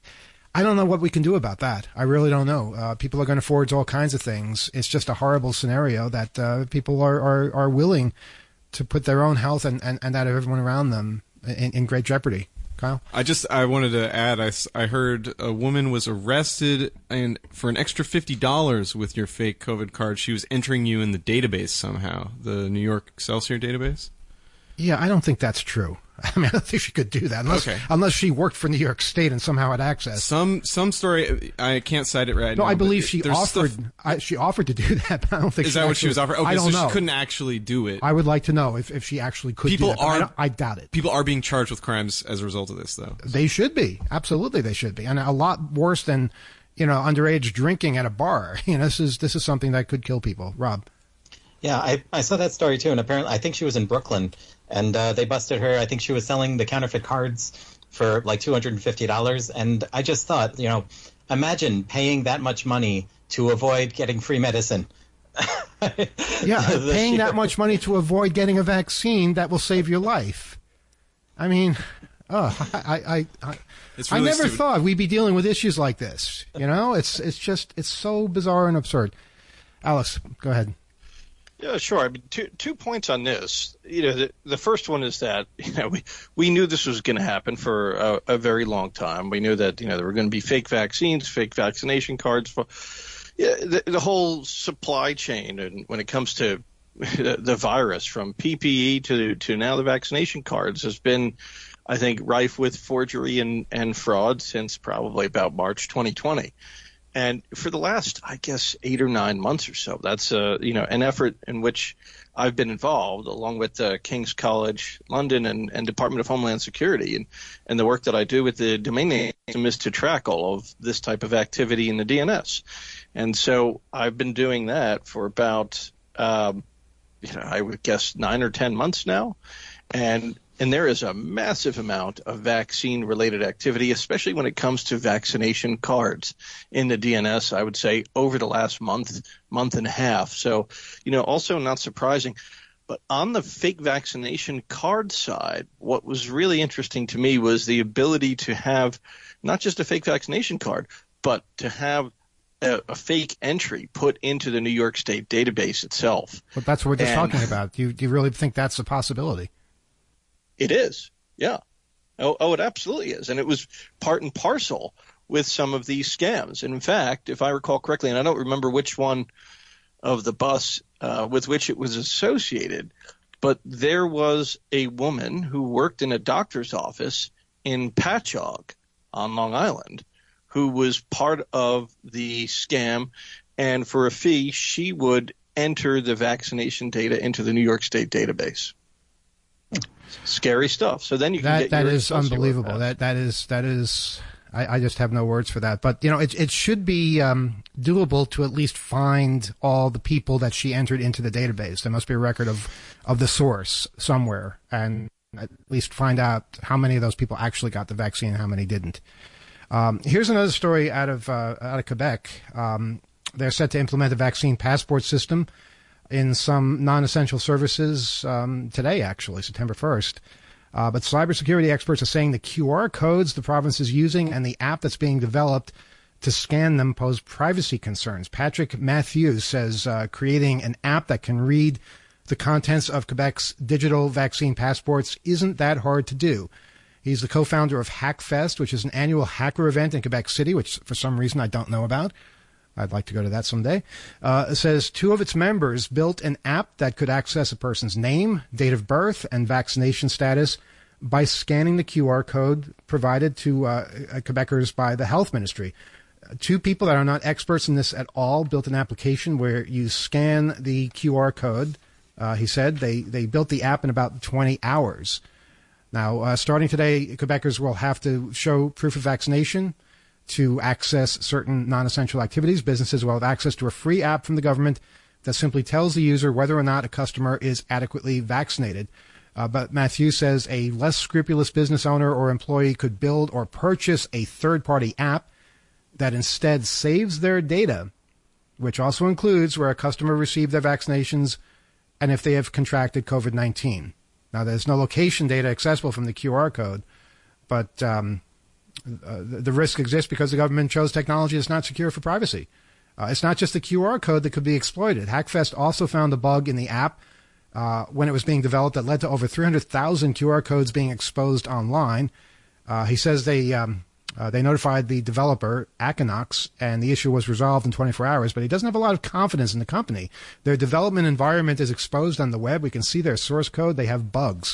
I don't know what we can do about that. I really don't know. Uh, people are going to forge all kinds of things. It's just a horrible scenario that uh, people are, are, are willing to put their own health and, and, and that of everyone around them in, in great jeopardy. Kyle? I just I wanted to add, I, I heard a woman was arrested and for an extra fifty dollars with your fake COVID card. She was entering you in the database somehow, the New York Excelsior database. Yeah, I don't think that's true. I mean, I don't think she could do that unless okay. unless she worked for New York State and somehow had access. Some some story, I can't cite it right no, now. No, I believe she offered. Stuff, I, she offered to do that, but I don't think. Is she that actually, what she was offering? Okay, I don't so know. she couldn't actually do it. I would like to know if, if she actually could. People do that, are. I, I doubt it. People are being charged with crimes as a result of this, though. They should be. Absolutely, they should be, and a lot worse than, you know, underage drinking at a bar. You know, this is this is something that could kill people. Rob. Yeah, I, I saw that story too, and apparently I think she was in Brooklyn, and uh, they busted her. I think she was selling the counterfeit cards for like two hundred fifty dollars, and I just thought, you know, imagine paying that much money to avoid getting free medicine. Yeah, paying that much money to avoid getting a vaccine that will save your life. I mean, oh, I, I, I, it's really I never stupid. thought we'd be dealing with issues like this. You know, it's it's just it's so bizarre and absurd. Alex, go ahead. Yeah, sure. I mean, two two points on this. You know, the, the first one is that you know we we knew this was going to happen for a, a very long time. We knew that you know there were going to be fake vaccines, fake vaccination cards. For yeah, the, the whole supply chain, and when it comes to the virus, from P P E to to now the vaccination cards, has been, I think, rife with forgery and and fraud since probably about March twenty twenty. And for the last, I guess, eight or nine months or so, that's uh, you know an effort in which I've been involved, along with uh, King's College London and, and Department of Homeland Security, and, and the work that I do with the domain name is to track all of this type of activity in the D N S. And so I've been doing that for about, um, you know, I would guess nine or ten months now, and. And there is a massive amount of vaccine-related activity, especially when it comes to vaccination cards in the D N S, I would say, over the last month, month and a half. So, you know, also not surprising. But on the fake vaccination card side, what was really interesting to me was the ability to have not just a fake vaccination card, but to have a, a fake entry put into the New York State database itself. But that's what we're just And talking about. Do you, do you really think that's a possibility? It is, yeah. Oh, oh, it absolutely is. And it was part and parcel with some of these scams. And in fact, if I recall correctly, and I don't remember which one of the bus uh, with which it was associated, but there was a woman who worked in a doctor's office in Patchogue on Long Island who was part of the scam, and for a fee, she would enter the vaccination data into the New York State database. Scary stuff. So then you can that get that your is unbelievable. That that is that is. I, I just have no words for that. But you know, it it should be um, doable to at least find all the people that she entered into the database. There must be a record of of the source somewhere, and at least find out how many of those people actually got the vaccine and how many didn't. Um, here's another story out of uh, out of Quebec. Um, they're set to implement a vaccine passport system in some non-essential services um, today, actually, September first. Uh, but cybersecurity experts are saying the Q R codes the province is using and the app that's being developed to scan them pose privacy concerns. Patrick Matthews says uh, creating an app that can read the contents of Quebec's digital vaccine passports isn't that hard to do. He's the co-founder of Hackfest, which is an annual hacker event in Quebec City, which for some reason I don't know about. I'd like to go to that someday. Uh, it says two of its members built an app that could access a person's name, date of birth, and vaccination status by scanning the Q R code provided to uh, Quebecers by the Health Ministry. Two people that are not experts in this at all built an application where you scan the Q R code. Uh, he said they, they built the app in about twenty hours. Now, uh, starting today, Quebecers will have to show proof of vaccination to access certain non-essential activities. Businesses will have access to a free app from the government that simply tells the user whether or not a customer is adequately vaccinated. Uh, but Matthew says a less scrupulous business owner or employee could build or purchase a third-party app that instead saves their data, which also includes where a customer received their vaccinations and if they have contracted COVID nineteen. Now, there's no location data accessible from the Q R code, but um, uh, the, the risk exists because the government chose technology that's not secure for privacy. Uh, it's not just the Q R code that could be exploited. Hackfest also found a bug in the app uh, when it was being developed that led to over three hundred thousand Q R codes being exposed online. Uh, he says they um, uh, they notified the developer, Aquinox, and the issue was resolved in twenty-four hours, but he doesn't have a lot of confidence in the company. Their development environment is exposed on the web. We can see their source code. They have bugs.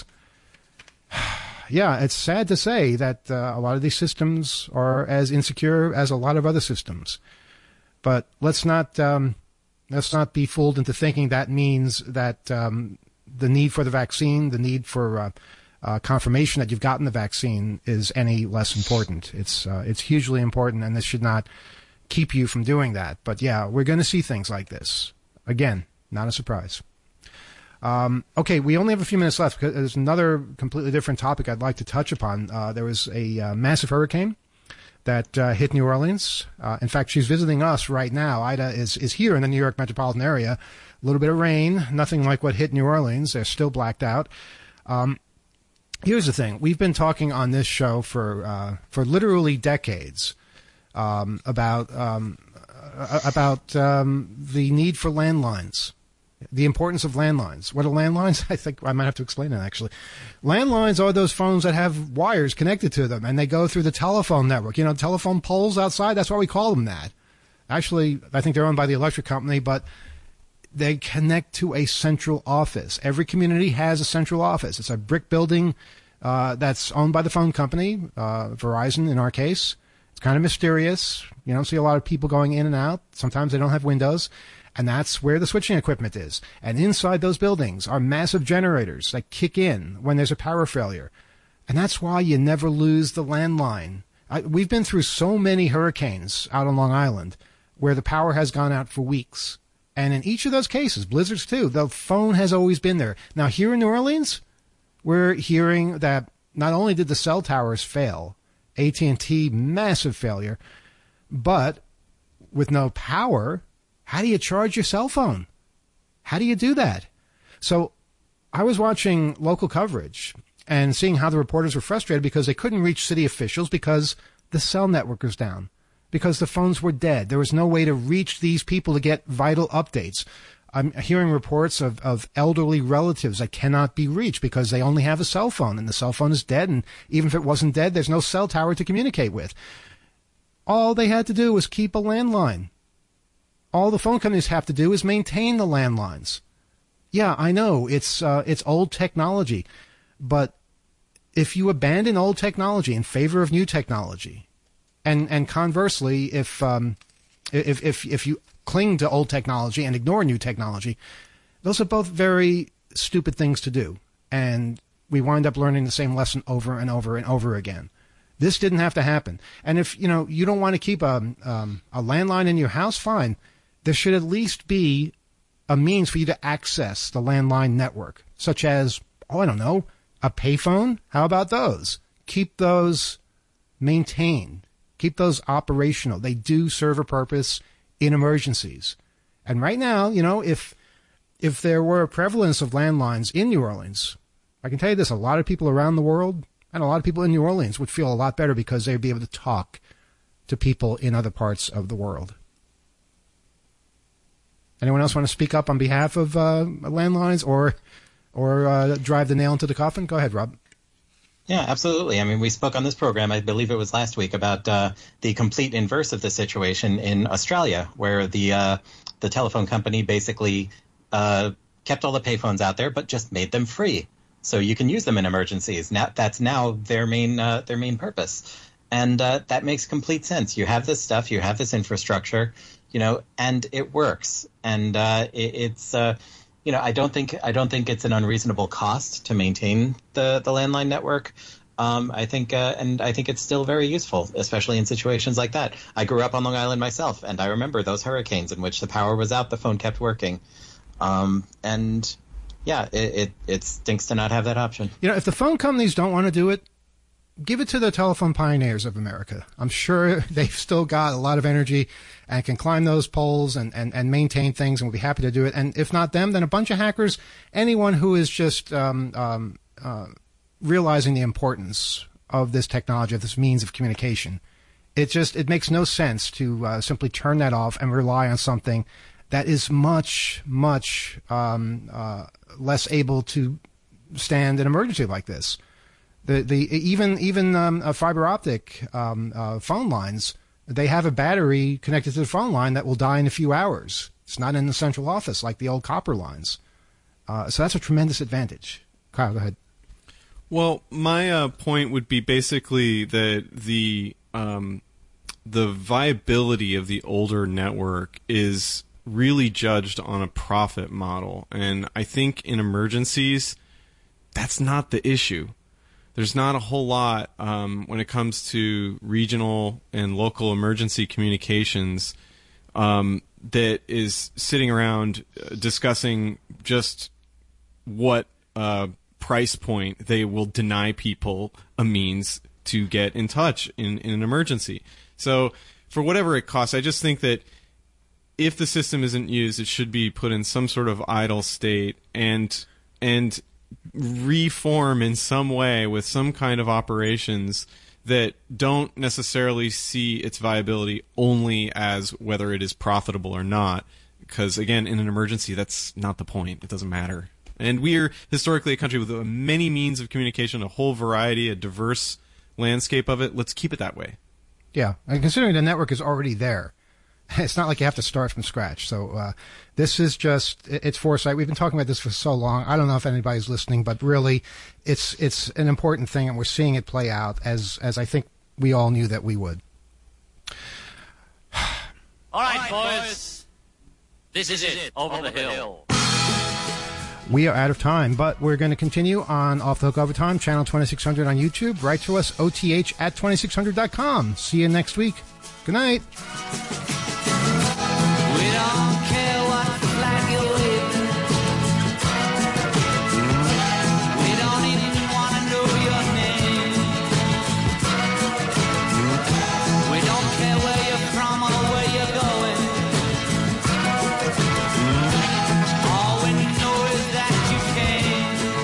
Yeah, it's sad to say that uh, a lot of these systems are as insecure as a lot of other systems. But let's not um, let's not be fooled into thinking that means that um, the need for the vaccine, the need for uh, uh, confirmation that you've gotten the vaccine is any less important. It's uh, it's hugely important, and this should not keep you from doing that. But yeah, we're going to see things like this. Again, not a surprise. Um, okay, we only have a few minutes left because there's another completely different topic I'd like to touch upon. Uh, there was a uh, massive hurricane that uh, hit New Orleans. Uh, in fact, she's visiting us right now. Ida is, is here in the New York metropolitan area. A little bit of rain, nothing like what hit New Orleans. They're still blacked out. Um, here's the thing. We've been talking on this show for uh, for literally decades um, about um, about um, the need for landlines. The importance of landlines. What are landlines? I think I might have to explain it, actually. Landlines are those phones that have wires connected to them, and they go through the telephone network. You know, telephone poles outside, that's why we call them that. Actually, I think they're owned by the electric company, but they connect to a central office. Every community has a central office. It's a brick building uh, that's owned by the phone company, uh, Verizon in our case. It's kind of mysterious. You don't see a lot of people going in and out. Sometimes they don't have windows. And that's where the switching equipment is. And inside those buildings are massive generators that kick in when there's a power failure. And that's why you never lose the landline. I, we've been through so many hurricanes out on Long Island where the power has gone out for weeks. And in each of those cases, blizzards too, the phone has always been there. Now, here in New Orleans, we're hearing that not only did the cell towers fail, A T and T, massive failure, but with no power, how do you charge your cell phone? How do you do that? So I was watching local coverage and seeing how the reporters were frustrated because they couldn't reach city officials because the cell network was down, because the phones were dead. There was no way to reach these people to get vital updates. I'm hearing reports of, of elderly relatives that cannot be reached because they only have a cell phone and the cell phone is dead. And even if it wasn't dead, there's no cell tower to communicate with. All they had to do was keep a landline. All the phone companies have to do is maintain the landlines. Yeah, I know it's uh, it's old technology, but if you abandon old technology in favor of new technology, and and conversely, if um, if if if you cling to old technology and ignore new technology, those are both very stupid things to do, and we wind up learning the same lesson over and over and over again. This didn't have to happen. And if you know you don't want to keep a um, a landline in your house, fine. There should at least be a means for you to access the landline network, such as, oh, I don't know, a payphone. How about those? Keep those maintained. Keep those operational. They do serve a purpose in emergencies. And right now, you know, if if there were a prevalence of landlines in New Orleans, I can tell you this, a lot of people around the world and a lot of people in New Orleans would feel a lot better because they'd be able to talk to people in other parts of the world. Anyone else want to speak up on behalf of uh, landlines or or uh, drive the nail into the coffin? Go ahead, Rob. Yeah, absolutely. I mean, we spoke on this program, I believe it was last week, about uh, the complete inverse of the situation in Australia, where the uh, the telephone company basically uh, kept all the payphones out there, but just made them free, so you can use them in emergencies. Now that's now their main uh, their main purpose, and uh, that makes complete sense. You have this stuff, you have this infrastructure, you know, and it works, and uh, it, it's. Uh, You know, I don't think I don't think it's an unreasonable cost to maintain the, the landline network. Um, I think, uh, and I think it's still very useful, especially in situations like that. I grew up on Long Island myself, and I remember those hurricanes in which the power was out, the phone kept working, um, and yeah, it, it it stinks to not have that option. You know, if the phone companies don't want to do it, give it to the telephone pioneers of America. I'm sure they've still got a lot of energy and can climb those poles and, and, and maintain things and will be happy to do it. And if not them, then a bunch of hackers, anyone who is just um, um, uh, realizing the importance of this technology, of this means of communication. It just, it makes no sense to uh, simply turn that off and rely on something that is much, much um, uh, less able to stand an emergency like this. The the even even um, uh, fiber optic um, uh, phone lines, they have a battery connected to the phone line that will die in a few hours. It's not in the central office like the old copper lines. Uh, so that's a tremendous advantage. Kyle, go ahead. Well, my uh, point would be basically that the um, the viability of the older network is really judged on a profit model, and I think in emergencies, that's not the issue. There's not a whole lot um, when it comes to regional and local emergency communications um, that is sitting around discussing just what uh, price point they will deny people a means to get in touch in, in an emergency. So for whatever it costs, I just think that if the system isn't used, it should be put in some sort of idle state and and reform in some way with some kind of operations that don't necessarily see its viability only as whether it is profitable or not. Because, again, in an emergency, that's not the point. It doesn't matter. And we're historically a country with many means of communication, a whole variety, a diverse landscape of it. Let's keep it that way. Yeah, and considering the network is already there, it's not like you have to start from scratch. So uh, this is just, it's foresight. We've been talking about this for so long. I don't know if anybody's listening, but really it's it's an important thing, and we're seeing it play out as, as I think we all knew that we would. All right, boys. This is it. Over the hill. We are out of time, but we're going to continue on Off the Hook Overtime, channel twenty-six hundred on YouTube. Write to us, O T H at twenty-six hundred dot com. See you next week. Good night. We don't care what flag you live in. We don't even want to know your name. We don't care where you're from or where you're going. All we know is that you came.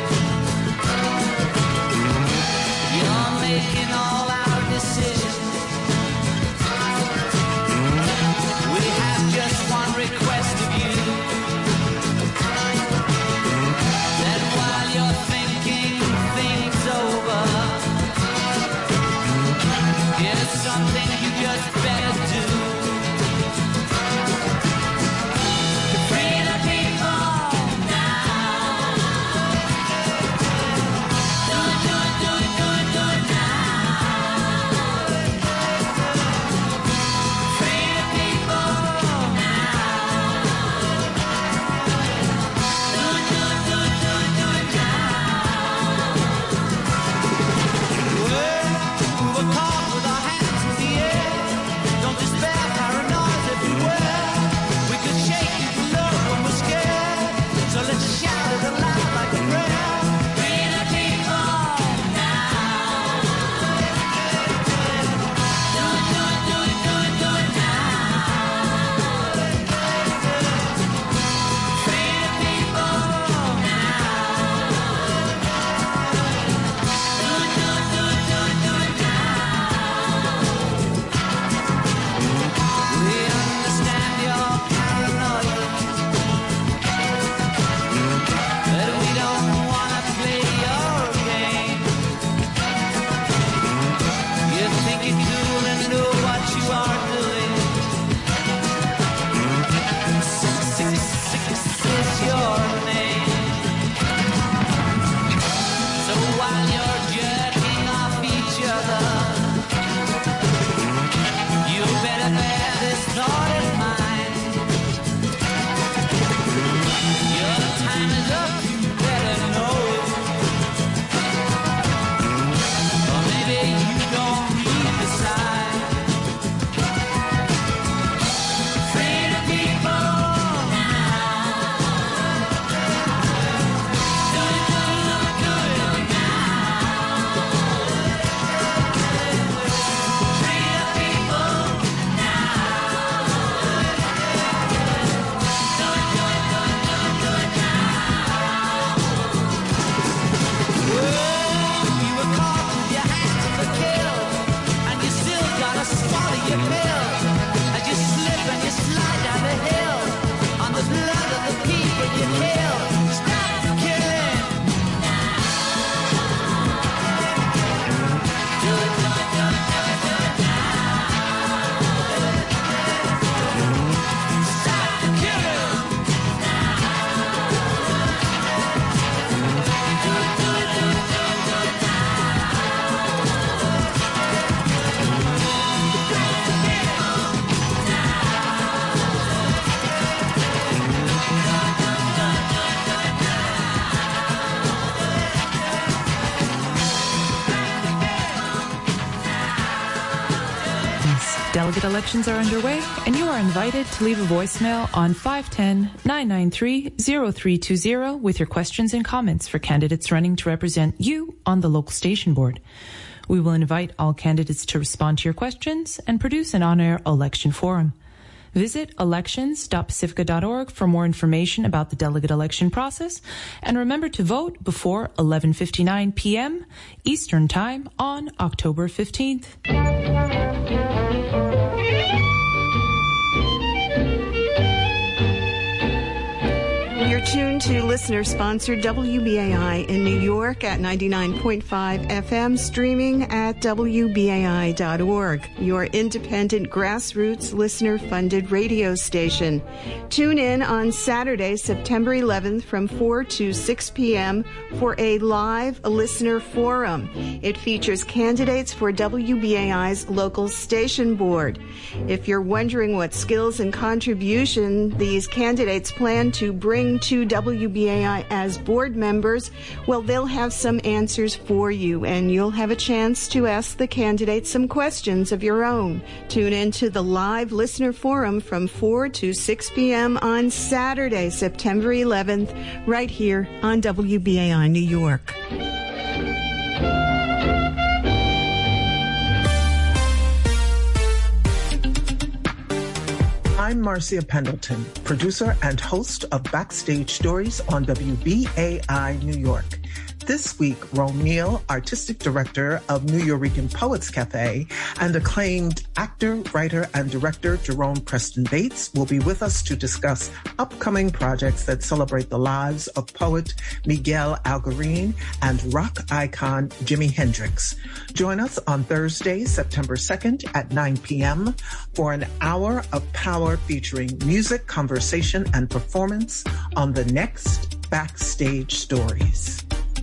Delegate elections are underway, and you are invited to leave a voicemail on five one zero, nine nine three, zero three two zero with your questions and comments for candidates running to represent you on the local station board. We will invite all candidates to respond to your questions and produce an on-air election forum. Visit elections dot pacifica dot org for more information about the delegate election process, and remember to vote before eleven fifty-nine p.m. Eastern Time on October fifteenth. You're tuned to listener-sponsored W B A I in New York at ninety-nine point five F M, streaming at W B A I dot org, your independent grassroots listener-funded radio station. Tune in on Saturday, September eleventh from four to six p.m. for a live listener forum. It features candidates for W B A I's local station board. If you're wondering what skills and contribution these candidates plan to bring to W B A I as board members, well, they'll have some answers for you, and you'll have a chance to ask the candidates some questions of your own. Tune in to the live listener forum from four to six p.m. on Saturday, September eleventh, right here on W B A I New York. I'm Marcia Pendleton, producer and host of Backstage Stories on W B A I New York. This week, Romil, artistic director of New Yorican Poets Cafe, and acclaimed actor, writer, and director Jerome Preston Bates will be with us to discuss upcoming projects that celebrate the lives of poet Miguel Algarín and rock icon Jimi Hendrix. Join us on Thursday, September second at nine p.m. for an hour of power featuring music, conversation, and performance on the next Backstage Stories.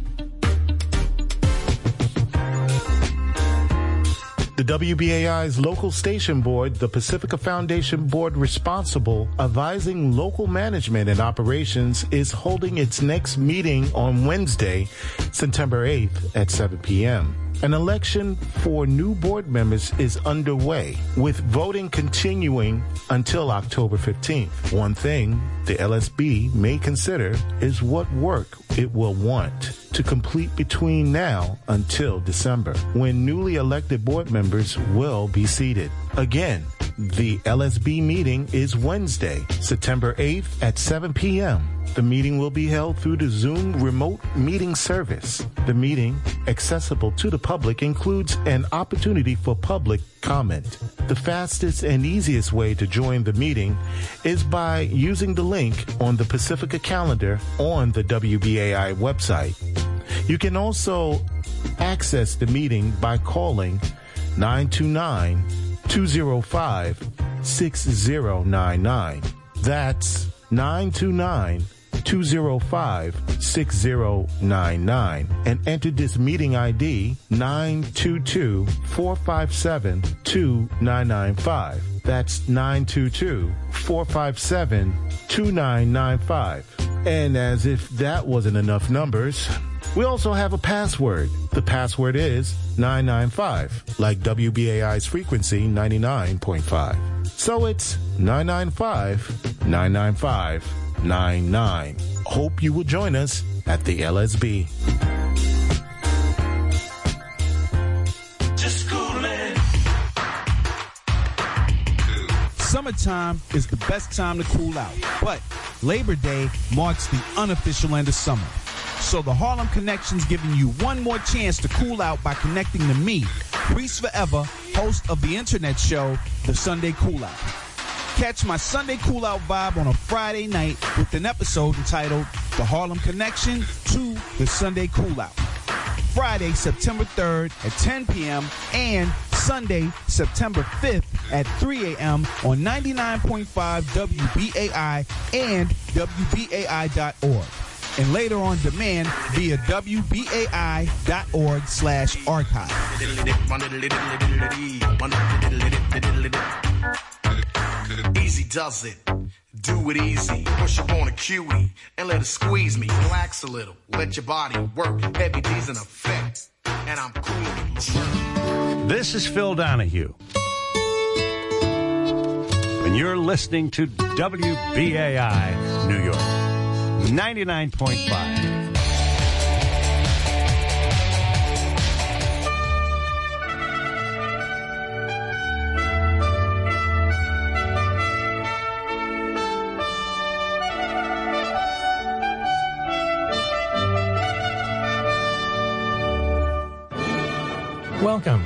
The W B A I's local station board, the Pacifica Foundation board responsible advising local management and operations, is holding its next meeting on Wednesday, September eighth at seven p.m. An election for new board members is underway, with voting continuing until October fifteenth. One thing the L S B may consider is what work it will want to complete between now until December, when newly elected board members will be seated. Again, the L S B meeting is Wednesday, September eighth at seven p.m. The meeting will be held through the Zoom remote meeting service. The meeting, accessible to the public, includes an opportunity for public comment. The fastest and easiest way to join the meeting is by using the link on the Pacifica calendar on the W B A I website. You can also access the meeting by calling nine two nine, two zero five, six zero nine nine. That's nine two nine, two zero five, six zero nine nine and enter this meeting I D nine two two, four five seven, two nine nine five. That's nine two two, four five seven, two nine nine five. And as if that wasn't enough numbers, we also have a password. The password is nine nine five, like W B A I's frequency ninety-nine point five. So it's nine nine five, nine nine five, nine nine. Hope you will join us at the L S B. Just coolin'. Summertime is the best time to cool out, but Labor Day marks the unofficial end of summer. So the Harlem Connection's giving you one more chance to cool out by connecting to me, Reese Forever, host of the internet show, The Sunday Cool Out. Catch my Sunday Cool Out vibe on a Friday night with an episode entitled The Harlem Connection to The Sunday Cool Out. Friday, September third at ten p.m. and Sunday, September fifth at three a.m. on ninety-nine point five W B A I and W B A I dot org. And later on demand via W B A I dot org slash archive. Easy does it. Do it easy. Push up on a cutie and let it squeeze me. Relax a little. Let your body work. Heavy D's in effect. And I'm cool. This is Phil Donahue. and you're listening to W B A I New York, ninety-nine point five. Welcome.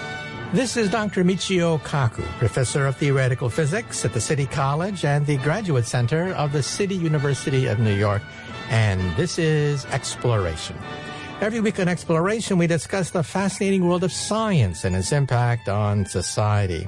This is Doctor Michio Kaku, Professor of Theoretical Physics at the City College and the Graduate Center of the City University of New York, and this is Exploration. Every week on Exploration, we discuss the fascinating world of science and its impact on society.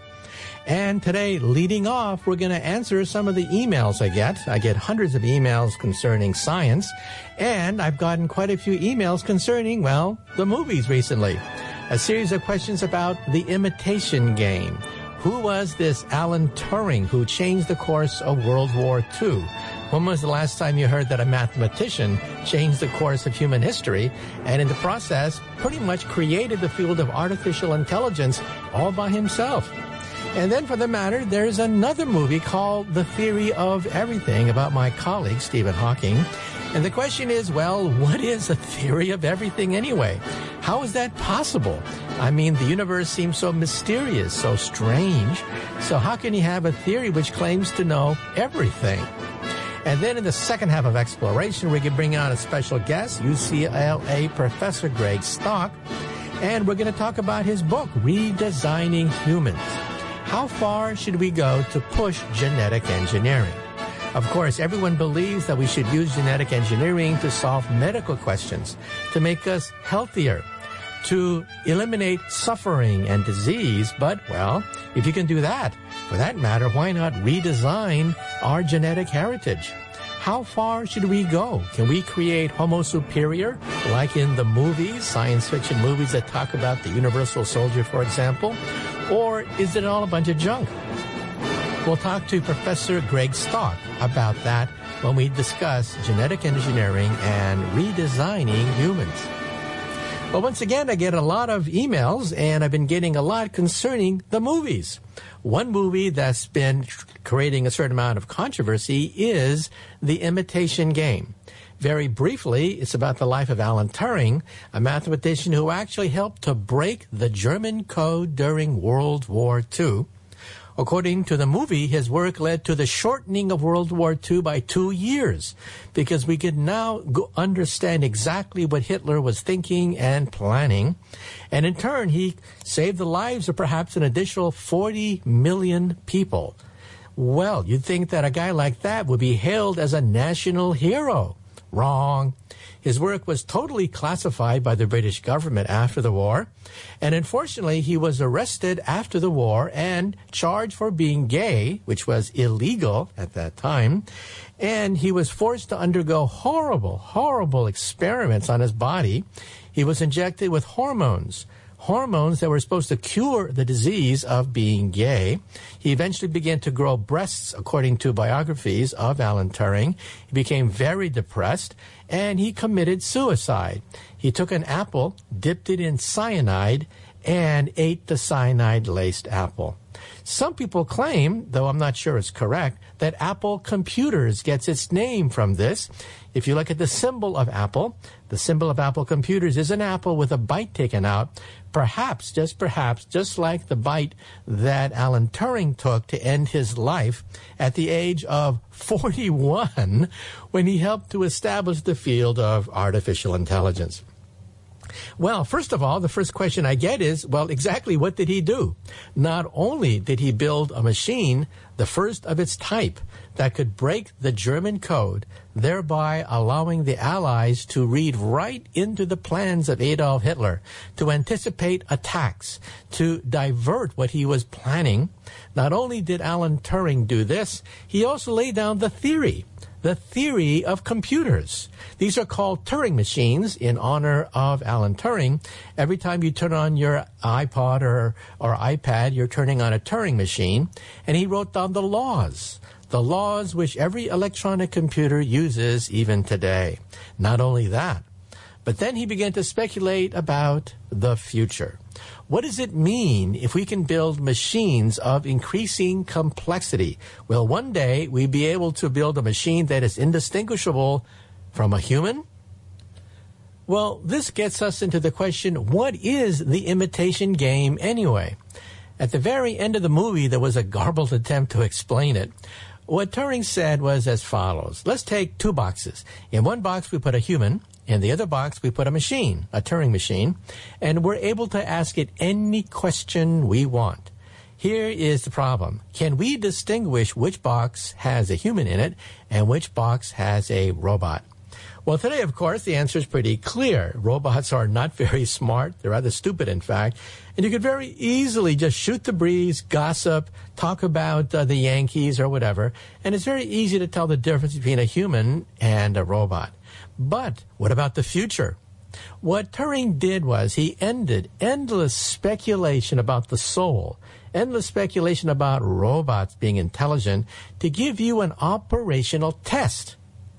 And today, leading off, we're going to answer some of the emails I get. I get hundreds of emails concerning science, and I've gotten quite a few emails concerning, well, the movies recently. A series of questions about The Imitation Game. Who was this Alan Turing who changed the course of World War Two? When was the last time you heard that a mathematician changed the course of human history and in the process pretty much created the field of artificial intelligence all by himself? And then for the matter, there's another movie called The Theory of Everything about my colleague Stephen Hawking. And the question is, well, what is a theory of everything anyway? How is that possible? I mean, the universe seems so mysterious, so strange. So how can you have a theory which claims to know everything? And then in the second half of Exploration, we can bring on a special guest, U C L A Professor Greg Stock. And we're going to talk about his book, Redesigning Humans. How far should we go to push genetic engineering? Of course, everyone believes that we should use genetic engineering to solve medical questions, to make us healthier, to eliminate suffering and disease. But, well, if you can do that, for that matter, why not redesign our genetic heritage? How far should we go? Can we create Homo superior, like in the movies, science fiction movies that talk about the universal soldier, for example? Or is it all a bunch of junk? We'll talk to Professor Greg Stock about that when we discuss genetic engineering and redesigning humans. Well, once again, I get a lot of emails, and I've been getting a lot concerning the movies. One movie that's been creating a certain amount of controversy is The Imitation Game. Very briefly, it's about the life of Alan Turing, a mathematician who actually helped to break the German code during World War Two. According to the movie, his work led to the shortening of World War Two by two years because we could now go understand exactly what Hitler was thinking and planning. And in turn, he saved the lives of perhaps an additional forty million people. Well, you'd think that a guy like that would be hailed as a national hero. Wrong. His work was totally classified by the British government after the war, and unfortunately he was arrested after the war and charged for being gay, which was illegal at that time, and he was forced to undergo horrible, horrible experiments on his body. He was injected with hormones. Hormones that were supposed to cure the disease of being gay. He eventually began to grow breasts, according to biographies of Alan Turing. He became very depressed, and he committed suicide. He took an apple, dipped it in cyanide, and ate the cyanide-laced apple. Some people claim, though I'm not sure it's correct, that Apple Computers gets its name from this. If you look at the symbol of Apple, the symbol of Apple Computers is an apple with a bite taken out, perhaps, just perhaps, just like the bite that Alan Turing took to end his life at the age of forty-one when he helped to establish the field of artificial intelligence. Well, first of all, the first question I get is, well, exactly what did he do? Not only did he build a machine, the first of its type, that could break the German code, thereby allowing the Allies to read right into the plans of Adolf Hitler, to anticipate attacks, to divert what he was planning. Not only did Alan Turing do this, he also laid down the theory. The theory of computers. These are called Turing machines in honor of Alan Turing. Every time you turn on your iPod or, or iPad, you're turning on a Turing machine. And he wrote down the laws. The laws which every electronic computer uses even today. Not only that, but But then he began to speculate about the future. What does it mean if we can build machines of increasing complexity? Will one day we be able to build a machine that is indistinguishable from a human? Well, this gets us into the question, what is the imitation game anyway? At the very end of the movie, there was a garbled attempt to explain it. What Turing said was as follows. Let's take two boxes. In one box, we put a human. In the other box, we put a machine, a Turing machine, and we're able to ask it any question we want. Here is the problem. Can we distinguish which box has a human in it and which box has a robot? Well, today, of course, the answer is pretty clear. Robots are not very smart. They're rather stupid, in fact. And you could very easily just shoot the breeze, gossip, talk about uh, the Yankees or whatever. And it's very easy to tell the difference between a human and a robot. But what about the future? What Turing did was he ended endless speculation about the soul, endless speculation about robots being intelligent to give you an operational test.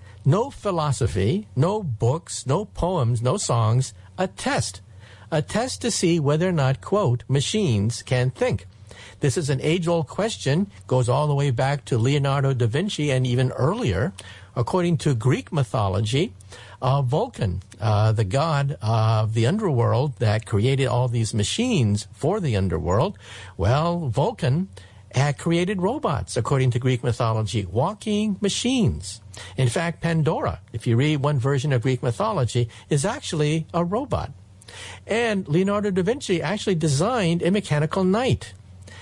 No philosophy, no books, no poems, no songs, a test. A test to see whether or not, quote, machines can think. This is an age-old question, goes all the way back to Leonardo da Vinci and even earlier. According to Greek mythology, uh, Vulcan, uh, the god of the underworld that created all these machines for the underworld, well, Vulcan had created robots, according to Greek mythology, walking machines. In fact, Pandora, if you read one version of Greek mythology, is actually a robot. And Leonardo da Vinci actually designed a mechanical knight,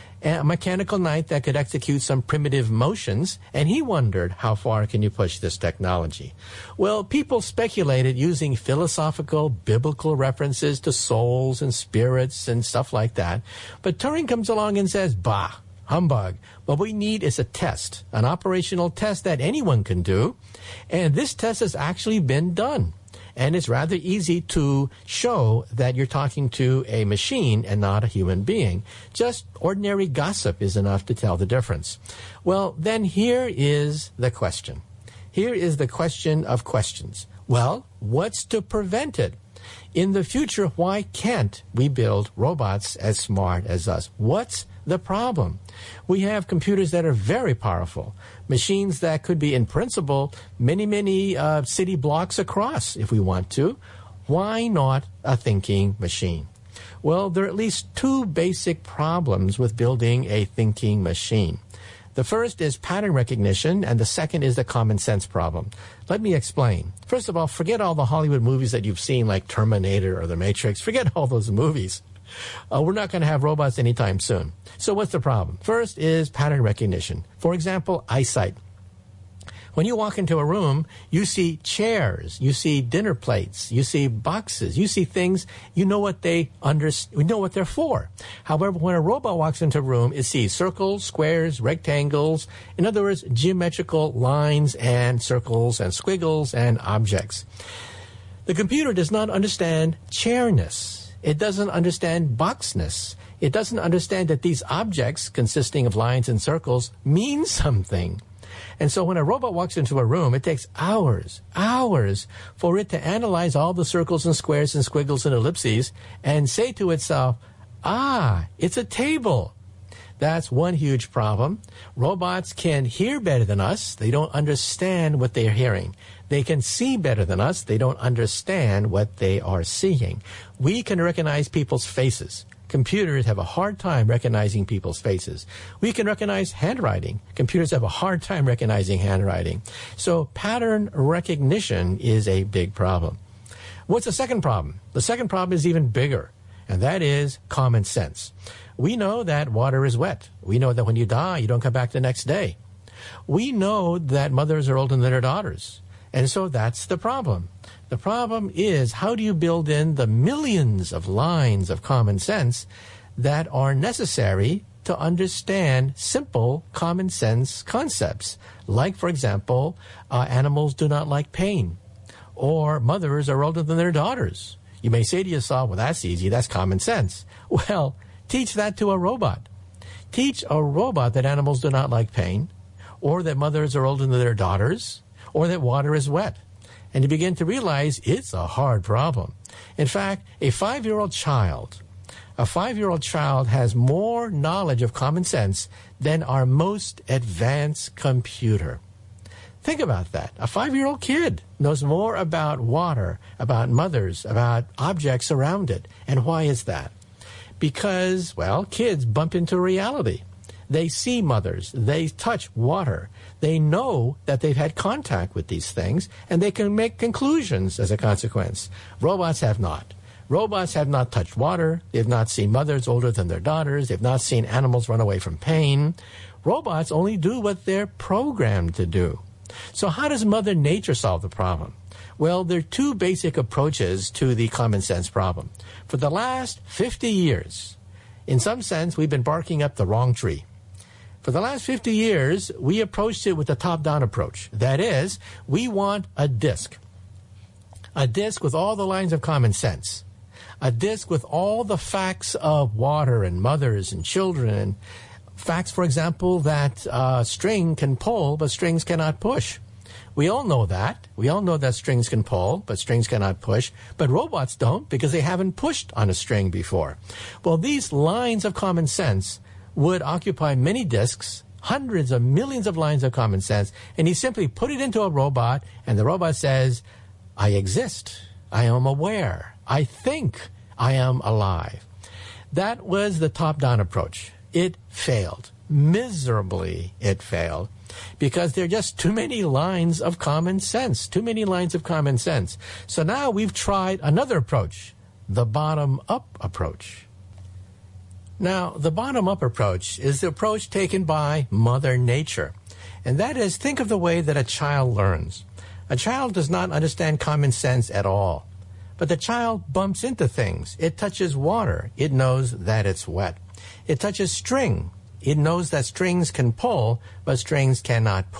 a mechanical knight that could execute some primitive motions, and he wondered, how far can you push this technology? Well, people speculated using philosophical, biblical references to souls and spirits and stuff like that. But Turing comes along and says, bah, humbug. What we need is a test, an operational test that anyone can do. And this test has actually been done. And it's rather easy to show that you're talking to a machine and not a human being. Just ordinary gossip is enough to tell the difference. Well, then here is the question. Here is the question of questions. Well, what's to prevent it? In the future, why can't we build robots as smart as us? What's the problem? We have computers that are very powerful, machines that could be, in principle, many, many uh, city blocks across if we want to. Why not a thinking machine? Well, there are at least two basic problems with building a thinking machine. The first is pattern recognition, and the second is the common sense problem. Let me explain. First of all, forget all the Hollywood movies that you've seen, like Terminator or The Matrix. Forget all those movies. Uh, we're not going to have robots anytime soon. So what's the problem? First is pattern recognition. For example, eyesight. When you walk into a room, you see chairs, you see dinner plates, you see boxes, you see things, you know what they under, you know what they're for. However, when a robot walks into a room, it sees circles, squares, rectangles, in other words, geometrical lines and circles and squiggles and objects. The computer does not understand chairness. It doesn't understand boxness. It doesn't understand that these objects, consisting of lines and circles, mean something. And so when a robot walks into a room, it takes hours, hours for it to analyze all the circles and squares and squiggles and ellipses and say to itself, ah, it's a table. That's one huge problem. Robots can hear better than us. They don't understand what they're hearing. They can see better than us. They don't understand what they are seeing. We can recognize people's faces. Computers have a hard time recognizing people's faces. We can recognize handwriting. Computers have a hard time recognizing handwriting. So pattern recognition is a big problem. What's the second problem? The second problem is even bigger, and that is common sense. We know that water is wet. We know that when you die, you don't come back the next day. We know that mothers are older than their daughters. And so that's the problem. The problem is, how do you build in the millions of lines of common sense that are necessary to understand simple common sense concepts? Like, for example, uh, animals do not like pain, or mothers are older than their daughters. You may say to yourself, well, that's easy, that's common sense. Well, teach that to a robot. Teach a robot that animals do not like pain, or that mothers are older than their daughters, or that water is wet. and you begin to realize it's a hard problem. In fact, a five-year-old child, a five-year-old child has more knowledge of common sense than our most advanced computer. Think about that. A five-year-old kid knows more about water, about mothers, about objects around it. And why is that? Because, well, kids bump into reality. They see mothers. They touch water. They know that they've had contact with these things, and they can make conclusions as a consequence. Robots have not. Robots have not touched water. They have not seen mothers older than their daughters. They have not seen animals run away from pain. Robots only do what they're programmed to do. So how does Mother Nature solve the problem? Well, there are two basic approaches to the common sense problem. For the last fifty years, in some sense, we've been barking up the wrong tree. For the last fifty years, we approached it with a top-down approach. That is, we want a disk. A disk with all the lines of common sense. A disk with all the facts of water and mothers and children and facts, for example, that uh, string can pull, but strings cannot push. We all know that. We all know that strings can pull, but strings cannot push. But robots don't because they haven't pushed on a string before. Well, these lines of common sense would occupy many disks, hundreds of millions of lines of common sense, and you simply put it into a robot, and the robot says, I exist. I am aware. I think I am alive. That was the top-down approach. It failed. Miserably, it failed. Because there are just too many lines of common sense. Too many lines of common sense. So now we've tried another approach, the bottom-up approach. Now, the bottom-up approach is the approach taken by Mother Nature. And that is, think of the way that a child learns. A child does not understand common sense at all. But the child bumps into things. It touches water. It knows that it's wet. It touches string. It knows that strings can pull, but strings cannot pull.